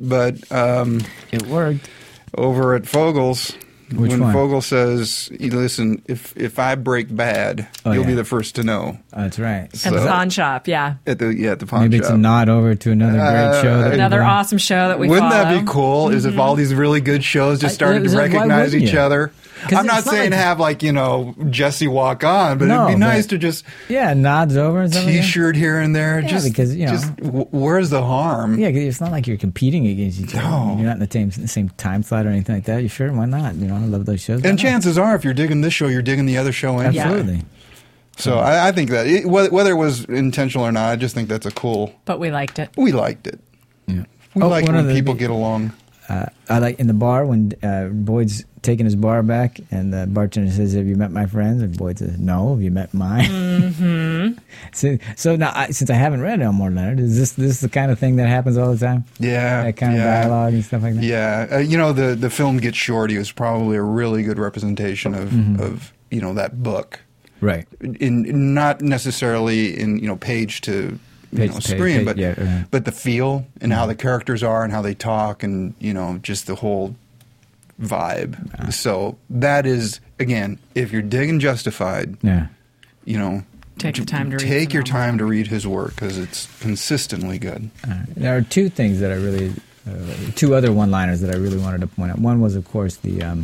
it worked over at Fogel's. Which when one? Fogel says, "Listen, if I break bad, you'll be the first to know." That's right. So, at the pawn shop, yeah. At the pawn Maybe shop. It's a nod over to another great show. Another awesome show that we Wouldn't follow. that be cool? Is if all these really good shows just started to recognize each other? I'm not saying have Jesse walk on, but it'd be nice to just nods over and something. T-shirt here and there. Yeah, just because where's the harm? Yeah, because it's not like you're competing against each other. No. You're not in the same time slot or anything like that. You sure? Why not? I love those shows. And chances are, if you're digging this show, you're digging the other show anyway. Absolutely. So I think that whether it was intentional or not, I just think that's a cool. But we liked it. We liked it. Yeah. We like when people get along. I like in the bar when Boyd's taking his bar back and the bartender says, "Have you met my friends?" And Boyd says, "No. Have you met mine?" Mm-hmm. So now, since I haven't read Elmore Leonard, is this the kind of thing that happens all the time? Yeah, that kind of dialogue and stuff like that. Yeah, the film Get Shorty was probably a really good representation of that book, right? In not necessarily in page to. Screen, but the feel and how the characters are and how they talk and just the whole vibe. So that is, again, if you're digging Justified, take your time to read. Take your time to read his work because it's consistently good. There are two things that I really, two other one-liners that I really wanted to point out. One was, of course,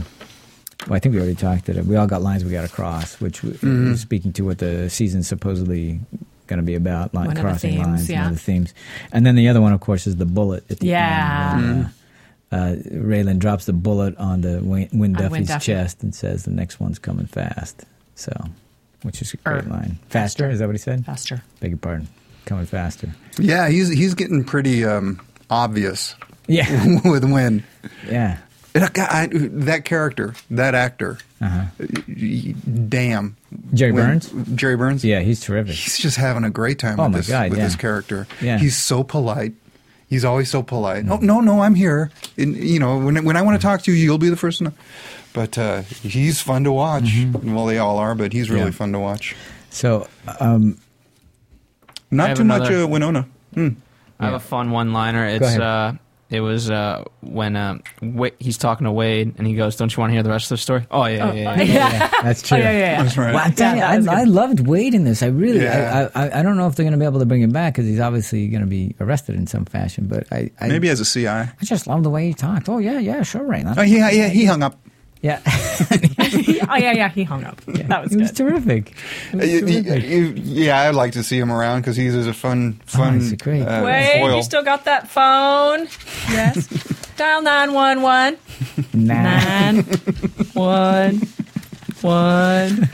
I think we already talked that we all got lines we got to cross, which was speaking to what the season's supposedly going to be about, crossing lines, one of the themes. And then the other one, of course, is the bullet at the end. Raylan drops the bullet on the Wynn Duffy's chest and says, "The next one's coming fast." So, which is a great line. Faster, is that what he said? Faster. Beg your pardon. Coming faster. Yeah, he's getting pretty obvious. Yeah. With Wynn. Yeah. That character, that actor, damn. Jerry Burns? Jerry Burns? Yeah, he's terrific. He's just having a great time with this character. Yeah. He's so polite. He's always so polite. Oh, no, I'm here. And, when I want to talk to you, you'll be the first one. But he's fun to watch. Mm-hmm. Well, they all are, but he's really fun to watch. So, not too much Winona. I have a fun one-liner. It was when he's talking to Wade, and he goes, "Don't you want to hear the rest of the story?" Oh, yeah. That's true. That's right. Well, I'm telling you, I loved Wade in this. I really, I don't know if they're going to be able to bring him back because he's obviously going to be arrested in some fashion. But maybe as a CI. I just love the way he talked. Oh yeah, sure, Ray. He hung up. Yeah. He hung up. Yeah, that was good. It was terrific. I'd like to see him around because he's a fun. He's great. Wait, foil. you still got that phone? Yes. Dial 911. 911.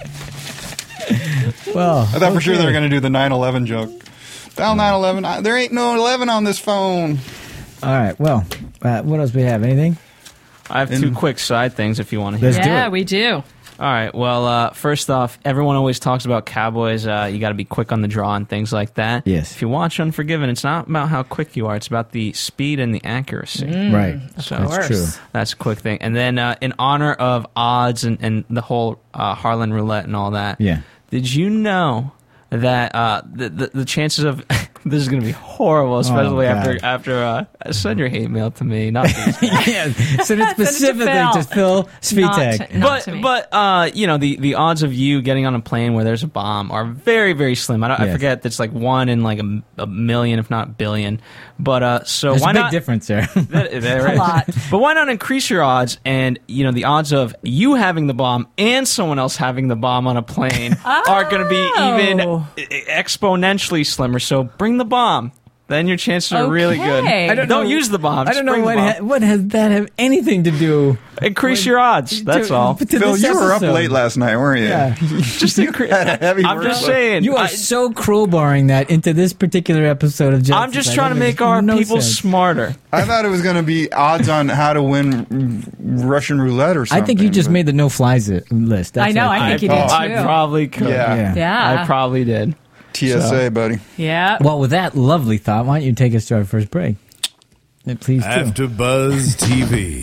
Well, I thought for sure they were going to do the 911 joke. Dial 911. There ain't no 11 on this phone. All right. Well, what else we have? Anything? I have two quick side things if you want to hear. Yeah, we do. All right. Well, first off, everyone always talks about Cowboys. You got to be quick on the draw and things like that. Yes. If you watch Unforgiven, it's not about how quick you are. It's about the speed and the accuracy. Right. So that's true. That's a quick thing. And then in honor of odds and the whole Harlan Roulette and all that, did you know that the chances of this is going to be horrible, especially after send your hate mail to me, not these guys. Send it specifically to Phil Svitek. But the odds of you getting on a plane where there's a bomb are very, very slim. I forget, it's like 1 in like a million, if not billion. But so there's why a big not? Difference there. There is. A lot. But why not increase your odds? And the odds of you having the bomb and someone else having the bomb on a plane are going to be even exponentially slimmer. So bring the bomb. Then your chances are really good. Don't use the bomb. I don't know what has that have anything to do. Increase your odds. That's all. Phil, you were up late last night, weren't you? Yeah. Just increase. I'm just saying. You are so crowbarring that into this particular episode of Justice. I'm just trying to make our people smarter. I thought it was going to be odds on how to win Russian roulette or something. I think you just made the no-flies list. That's I know. I think you did, too. I probably could. Yeah. I probably did. TSA, buddy. Yeah. Well, with that lovely thought, why don't you take us to our first break? Please do. AfterBuzz TV.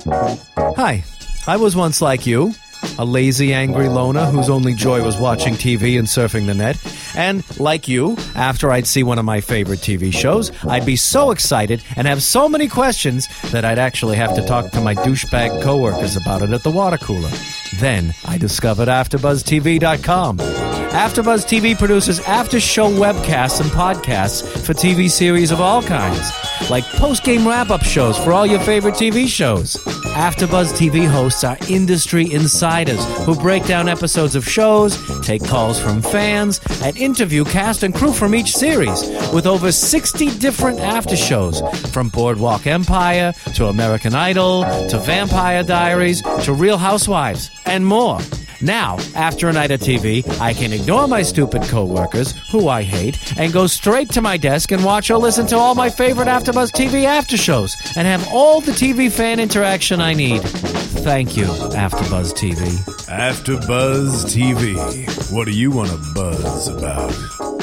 Hi, I was once like you, a lazy, angry loner whose only joy was watching TV and surfing the net. And, like you, after I'd see one of my favorite TV shows, I'd be so excited and have so many questions that I'd actually have to talk to my douchebag coworkers about it at the water cooler. Then I discovered AfterBuzzTV.com. AfterBuzz TV produces after-show webcasts and podcasts for TV series of all kinds, like post-game wrap-up shows for all your favorite TV shows. AfterBuzz TV hosts are industry insiders who break down episodes of shows, take calls from fans, and interview cast and crew from each series, with over 60 different after-shows, from Boardwalk Empire to American Idol to Vampire Diaries to Real Housewives, and more. Now, after a night of TV, I can ignore my stupid coworkers, who I hate, and go straight to my desk and watch or listen to all my favorite AfterBuzz TV after shows, and have all the TV fan interaction I need. Thank you, AfterBuzz TV. AfterBuzz TV. What do you want to buzz about?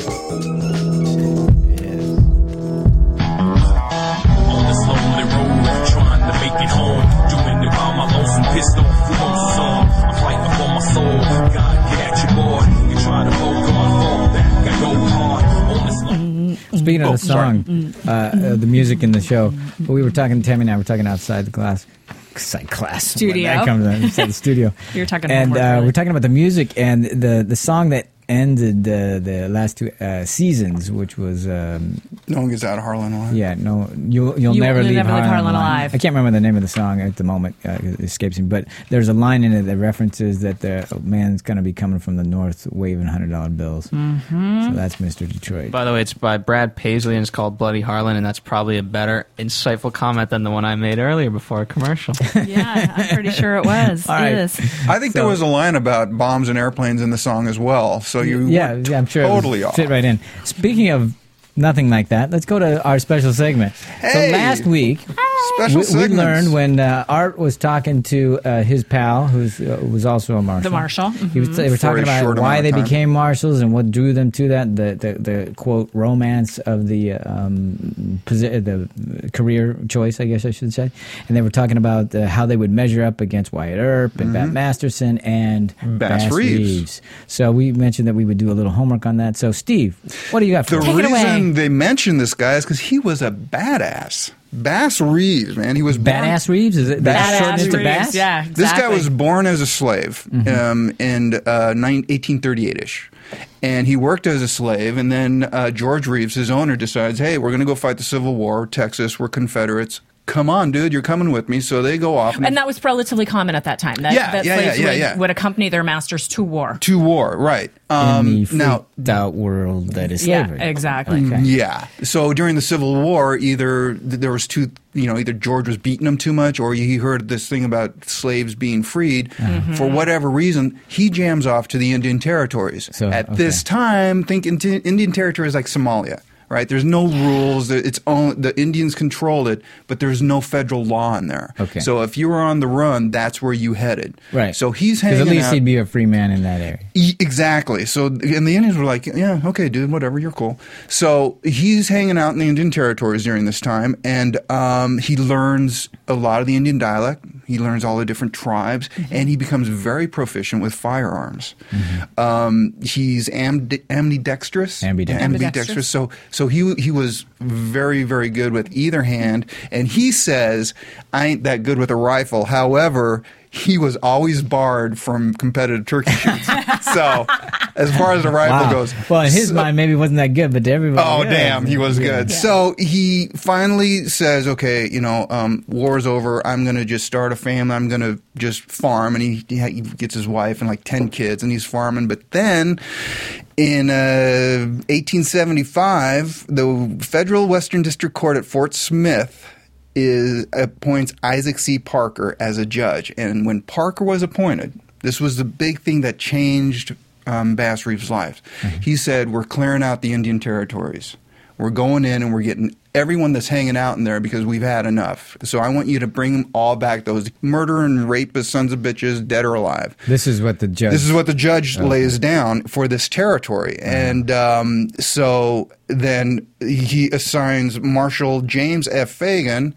On this lonely road, trying to make it home, doing it by my lonesome pistol, lonesome. I'm fighting for my soul. God, get at your boy. You try to hold on, fall back. I go hard on this lonely. Speaking of the song, the music in the show, we were talking, Tammy and I were talking outside the class studio. That comes inside the studio. You're talking, and we're talking about the music and the song that ended the last two seasons, which was No One Gets Out of Harlan Alive. Yeah, no, you'll never leave Harlan Alive. I can't remember the name of the song at the moment; it escapes me. But there's a line in it that references that the man's going to be coming from the north, waving $100 bills. Mm-hmm. So that's Mr. Detroit. By the way, it's by Brad Paisley and it's called Bloody Harlan, and that's probably a better, insightful comment than the one I made earlier before a commercial. Yeah, I'm pretty sure it was. All right. Yes. I think there was a line about bombs and airplanes in the song as well. So you I'm sure totally it fit right in. Speaking of nothing like that, let's go to our special segment. Hey. So last week, Special segments. We learned when Art was talking to his pal, who was also a marshal. The marshal. Mm-hmm. They were talking about why they became marshals and what drew them to that. The quote romance of the career choice, I guess I should say. And they were talking about how they would measure up against Wyatt Earp and Bat Masterson and Bass Reeves. So we mentioned that we would do a little homework on that. So Steve, what do you got for us? The reason they mentioned this guy is because he was a badass. Bass Reeves, man. He was Badass Reeves? Is it Badass Reeves? Bass? Yeah, exactly. This guy was born as a slave in 1838-ish. And he worked as a slave, and then George Reeves, his owner, decides, hey, we're going to go fight the Civil War, Texas, we're Confederates. Come on, dude, you're coming with me. So they go off. And that was relatively common at that time. That slaves would accompany their masters to war. To war, right. In the freaked out world that is slavery. Yeah, exactly. Okay. Yeah. So during the Civil War, either George was beating them too much, or he heard this thing about slaves being freed. For whatever reason, he jams off to the Indian Territories. So, at this time, think Indian Territories like Somalia. Right, there's no rules. The Indians controlled it, but there's no federal law in there. Okay. So if you were on the run, that's where you headed. Right. So he's hanging out. Because at least he'd be a free man in that area. Exactly. So and the Indians were like, yeah, okay, dude, whatever, you're cool. So he's hanging out in the Indian Territories during this time, and he learns a lot of the Indian dialect. He learns all the different tribes, and he becomes very proficient with firearms. He's ambidextrous. Ambidextrous. So he was very, very good with either hand, and he says, I ain't that good with a rifle. However, he was always barred from competitive turkey shoots. So as far as the rifle goes. Well, in his mind, maybe it wasn't that good, but to everybody. Oh, damn, he was good. Yeah. So he finally says, okay, war's over. I'm going to just start a family. I'm going to just farm. And he gets his wife and like 10 kids, and he's farming. But then in 1875, the Federal Western District Court at Fort Smith appoints Isaac C. Parker as a judge. And when Parker was appointed, this was the big thing that changed Bass Reeves' life. He said, we're clearing out the Indian Territories. We're going in and we're getting everyone that's hanging out in there because we've had enough. So I want you to bring them all back, those murder and rapist sons of bitches, dead or alive. This is what the judge lays down for this territory. And so then he assigns Marshal James F. Fagan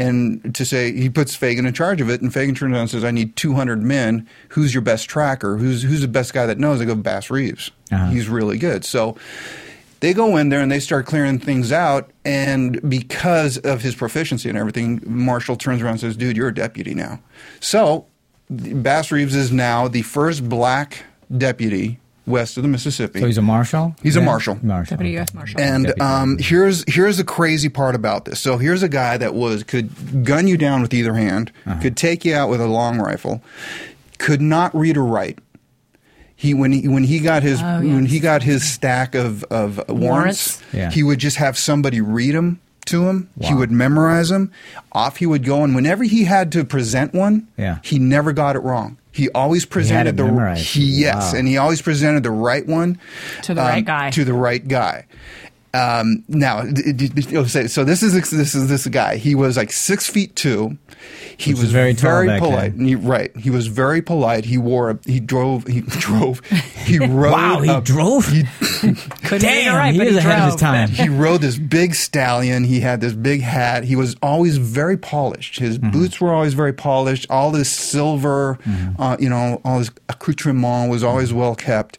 he puts Fagan in charge of it, and Fagan turns around and says, I need 200 men. Who's your best tracker? Who's the best guy that knows? They go, Bass Reeves. He's really good. So they go in there and they start clearing things out, and because of his proficiency and everything, Marshall turns around and says, dude, you're a deputy now. So Bass Reeves is now the first black deputy west of the Mississippi. So he's a marshal? He's a marshal. Deputy U.S. Marshal. And here's the crazy part about this. So here's a guy that could gun you down with either hand, could take you out with a long rifle, could not read or write. When he got his stack of warrants, he would just have somebody read them to him. Wow. He would memorize them. Off he would go, and whenever he had to present one, he never got it wrong. He always presented and he always presented the right one to the right guy. To the right guy. Now, so this is this guy. He was like 6'2". He was very polite. He was very polite. He drove. He rode. Wow, he drove. Damn, he is ahead of his time. He rode this big stallion. He had this big hat. He was always very polished. His boots were always very polished. All this silver, all his accoutrement was always well kept.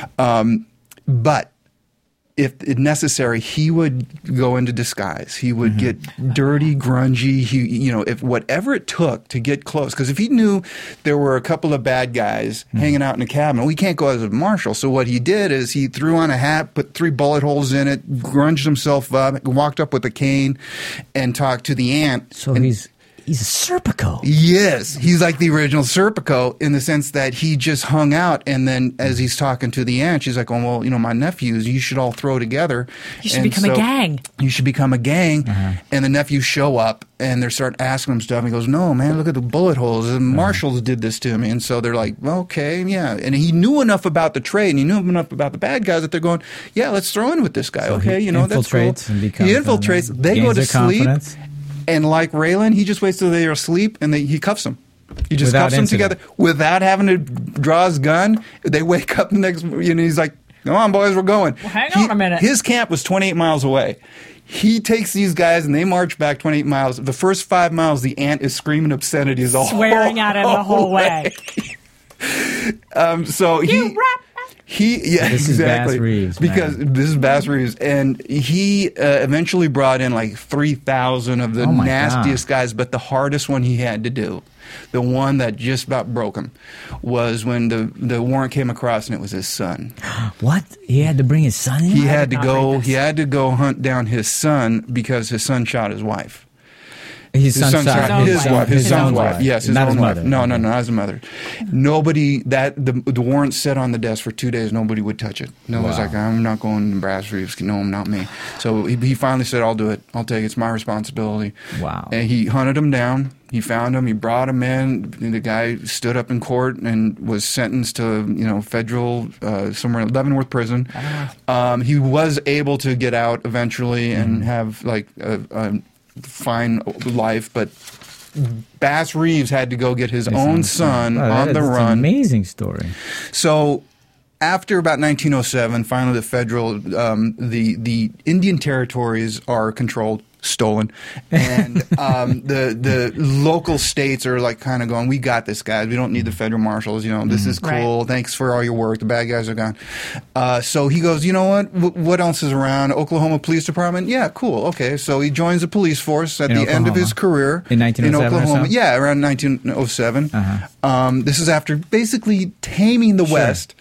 But if necessary, he would go into disguise. He would get dirty, grungy. If whatever it took to get close. Because if he knew there were a couple of bad guys hanging out in a cabin, we can't go as a marshal. So what he did is he threw on a hat, put 3 bullet holes in it, grunged himself up, walked up with a cane, and talked to the ant. So he's a Serpico. Yes. He's like the original Serpico in the sense that he just hung out, and then as he's talking to the ant, she's like, oh, well, my nephews, you should all throw together. You should become a gang. You should become a gang. And the nephews show up, and they start asking him stuff. And he goes, no, man, look at the bullet holes. And marshals did this to me. And so they're like, well, okay, yeah. And he knew enough about the trade, and he knew enough about the bad guys that they're going, yeah, let's throw in with this guy. So okay, that's cool. He infiltrates. They go to sleep. And like Raylan, he just waits till they are asleep and he cuffs them. He just cuffs them together without having to draw his gun. They wake up the next, he's like, "Come on, boys, we're going." Well, hang on a minute. His camp was 28 miles away. He takes these guys and they march back 28 miles. The first 5 miles, the ant is screaming obscenities all swearing at him the whole way. So this is Bass Reeves, because this is Bass Reeves, and he eventually brought in like 3,000 of the nastiest guys. But the hardest one he had to do, the one that just about broke him, was when the warrant came across, and it was his son. What? He had to bring his son in? He had to go hunt down his son because his son shot his wife. His son shot his son's wife. Yes, his own wife. No, not his mother. Nobody, the warrant sat on the desk for 2 days. Nobody would touch it. Nobody's like, "I'm not going to Bass Reeves." No, not me. So he finally said, "I'll do it. I'll take it. It's my responsibility." Wow. And he hunted him down. He found him. He brought him in. And the guy stood up in court and was sentenced to, federal, somewhere in Leavenworth prison. He was able to get out eventually and have like a fine life, but Bass Reeves had to go get his own son on the run. That's an amazing story. So after about 1907, finally the federal, the Indian territories are controlled, stolen, and the local states are like kind of going, "We got this, guys. We don't need the federal marshals. This is cool. Right. Thanks for all your work. The bad guys are gone." So he goes, "You know what? What else is around? Oklahoma Police Department? Yeah, cool. Okay." So he joins the police force at the end of his career in 1907 in Oklahoma. Yeah, around 1907. This is after basically taming the West.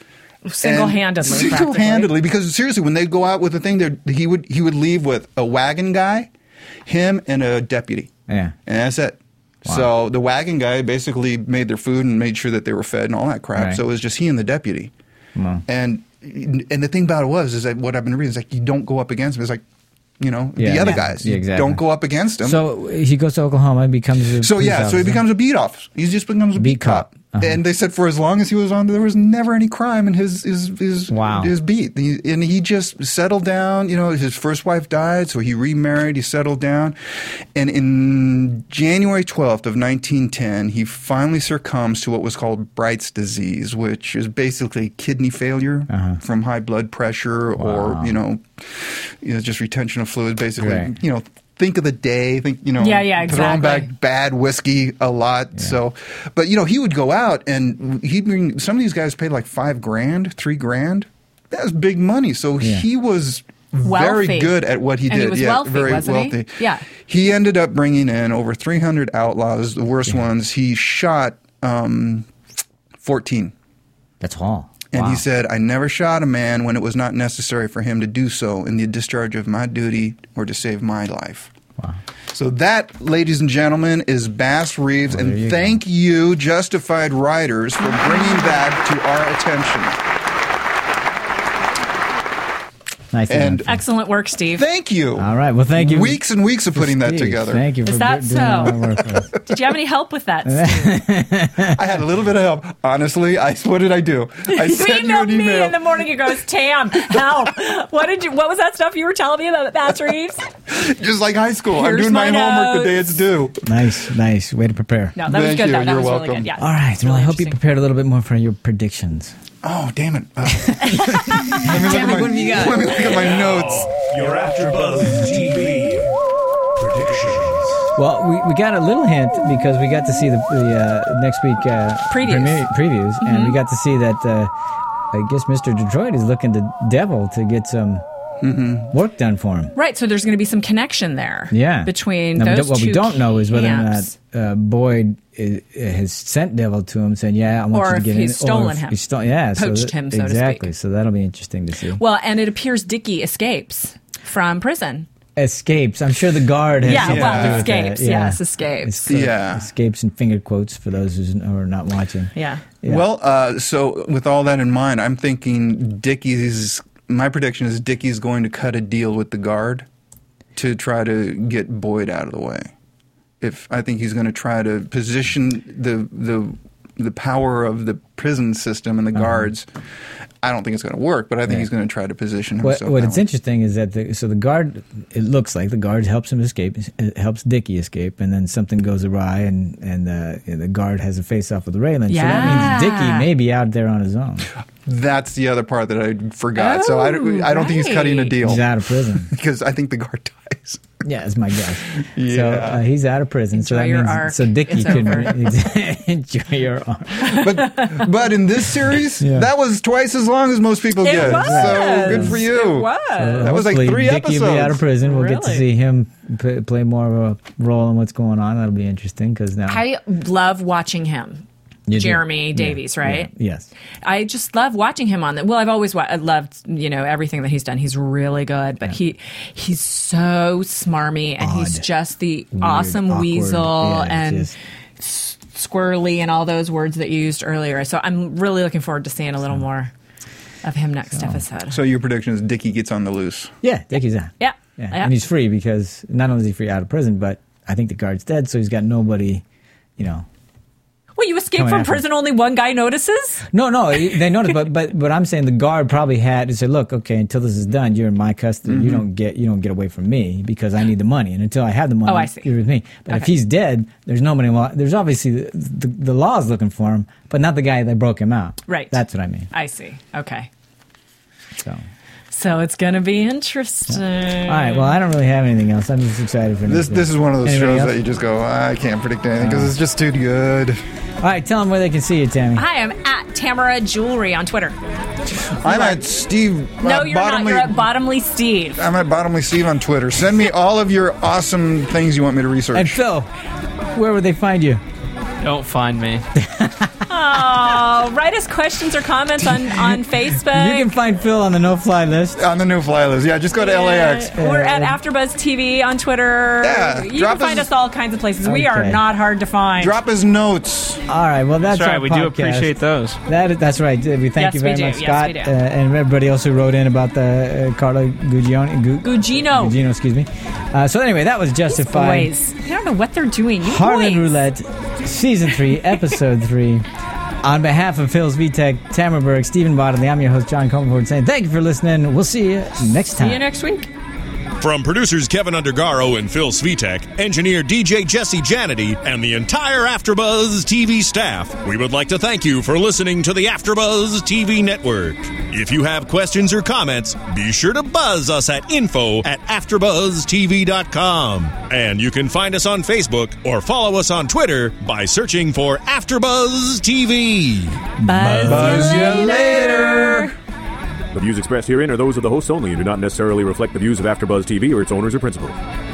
Single-handedly, because seriously, when they go out with the thing, he would leave with a wagon guy, him, and a deputy. Yeah, and that's it. Wow. So the wagon guy basically made their food and made sure that they were fed and all that crap. Right. So it was just he and the deputy. Wow. And the thing about it is that what I've been reading is like you don't go up against him. It's like the other guys. You don't go up against him. So he goes to Oklahoma and becomes a so he becomes a beat off. He just becomes a beat cop. And they said for as long as he was on, there was never any crime in his beat. And he just settled down. His first wife died, so he remarried. He settled down. And in January 12th of 1910, he finally succumbs to what was called Bright's disease, which is basically kidney failure from high blood pressure or, just retention of fluid, basically. Right. Think of the day, exactly. Throwing back bad whiskey a lot. Yeah. So, but he would go out and he'd bring, some of these guys paid like $5,000, $3,000. That was big money. So he was very good at what he did. He was wealthy, very wasn't wealthy. He? Yeah. He ended up bringing in over 300 outlaws, the worst ones. He shot 14. That's all. And he said, "I never shot a man when it was not necessary for him to do so in the discharge of my duty or to save my life." Wow. So that, ladies and gentlemen, is Bass Reeves. And thank you, Justified writers, for bringing that to our attention. Nice. And excellent work, Steve. Thank you. All right. Well, thank you. Weeks and weeks of putting that together. Thank you for doing all that work for us. Did you have any help with that, Steve? I had a little bit of help. Honestly, what did I do? I sent you an email. Me in the morning. He goes, "Tam, help! What was that stuff you were telling me about Bass Reeves?" Just like high school. I'm doing my homework the day it's due. Nice. Way to prepare. No, that was good. That was welcome. Really good. Yeah. All right. Well, I hope you prepared a little bit more for your predictions. Oh, damn it. What have you got? Let me look at my notes. Your AfterBuzz TV predictions. Well, we got a little hint because we got to see the next week previews, and we got to see that I guess Mr. Detroit is looking to Devil to get some work done for him. Right, so there's going to be some connection there. Yeah. Between those two what we don't know is whether or not Boyd has sent Devil to him saying, "Yeah, I want you to get in." Or if he's stolen him. Poached him, so to speak. Exactly. So that'll be interesting to see. Well, and it appears Dickie escapes from prison. Escapes. I'm sure the guard has escapes. Yes, escapes. Escapes in finger quotes for those who are not watching. Yeah. Well, so with all that in mind, I'm thinking my prediction is Dickie's going to cut a deal with the guard to try to get Boyd out of the way. I think he's going to try to position the the power of the prison system and the guards. I don't think it's going to work, but I think he's going to try to position himself. What's interesting is that the guard, it looks like the guard helps him escape, helps Dickie escape, and then something goes awry, and the guard has a face-off with Raylan. Yeah. So that means Dickie may be out there on his own. That's the other part that I forgot. So I don't think he's cutting a deal. He's out of prison. Because I think the guard dies. Yeah, that's my guess. Yeah. So he's out of prison. Enjoy your arc. So Dickie can enjoy your arc. But in this series, that was twice as long as most people get. So good for you. It was. So that was like 3 episodes. Dickie will be out of prison. We'll get to see him play more of a role in what's going on. That'll be interesting because now I love watching him. Jeremy Davies, right? Yeah. Yes. I just love watching him on that. Well, I've always loved, everything that he's done. He's really good, but he's so smarmy, and he's just the awesome awkward weasel and squirrely and all those words that you used earlier. So I'm really looking forward to seeing a little more of him next episode. So your prediction is Dickie gets on the loose? Yeah, Dickie's out. Yeah. And he's free because not only is he free out of prison, but I think the guard's dead, so he's got nobody, Well, you escape from prison, only one guy notices? No, they notice, but I'm saying the guard probably had to say, look, okay, until this is done, you're in my custody. Mm-hmm. You don't get away from me because I need the money, and until I have the money, I see. You're with me. But if he's dead, there's nobody. There's obviously the law's looking for him, but not the guy that broke him out. Right. That's what I mean. I see. Okay. So it's going to be interesting. All right. Well, I don't really have anything else. I'm just excited for this. This is one of those shows that you just go, I can't predict anything because it's just too good. All right. Tell them where they can see you, Tammy. Hi, I'm at Tamara Jewelry on Twitter. I'm at Steve. No, you're not. You're at Bottomley Steve. I'm at Bottomley Steve on Twitter. Send me all of your awesome things you want me to research. And Phil, where would they find you? Don't find me. Oh, write us questions or comments on Facebook. You can find Phil on the no-fly list. On the no-fly list, yeah. Just go to LAX. We're at AfterBuzz TV on Twitter. Yeah, you can find us all kinds of places. We are not hard to find. Drop his notes. All right, well that's right. Our we podcast. do appreciate those. That's right. We thank you very much, Scott, and everybody else who wrote in about the Carla Gugino. Gugino, excuse me. So anyway, that was Justified. These boys. I don't know what they're doing. Harlan Roulette, Season 3, Episode 3. On behalf of Phil Svitek, Tamara Berg, Stephen Bottomley, I'm your host, John Comerford, saying thank you for listening. We'll see you next time. See you next week. From producers Kevin Undergaro and Phil Svitek, engineer DJ Jesse Janity, and the entire AfterBuzz TV staff, we would like to thank you for listening to the AfterBuzz TV network. If you have questions or comments, be sure to buzz us at info@AfterBuzzTV.com. And you can find us on Facebook or follow us on Twitter by searching for AfterBuzz TV. Buzz you later. The views expressed herein are those of the hosts only and do not necessarily reflect the views of AfterBuzz TV or its owners or principals.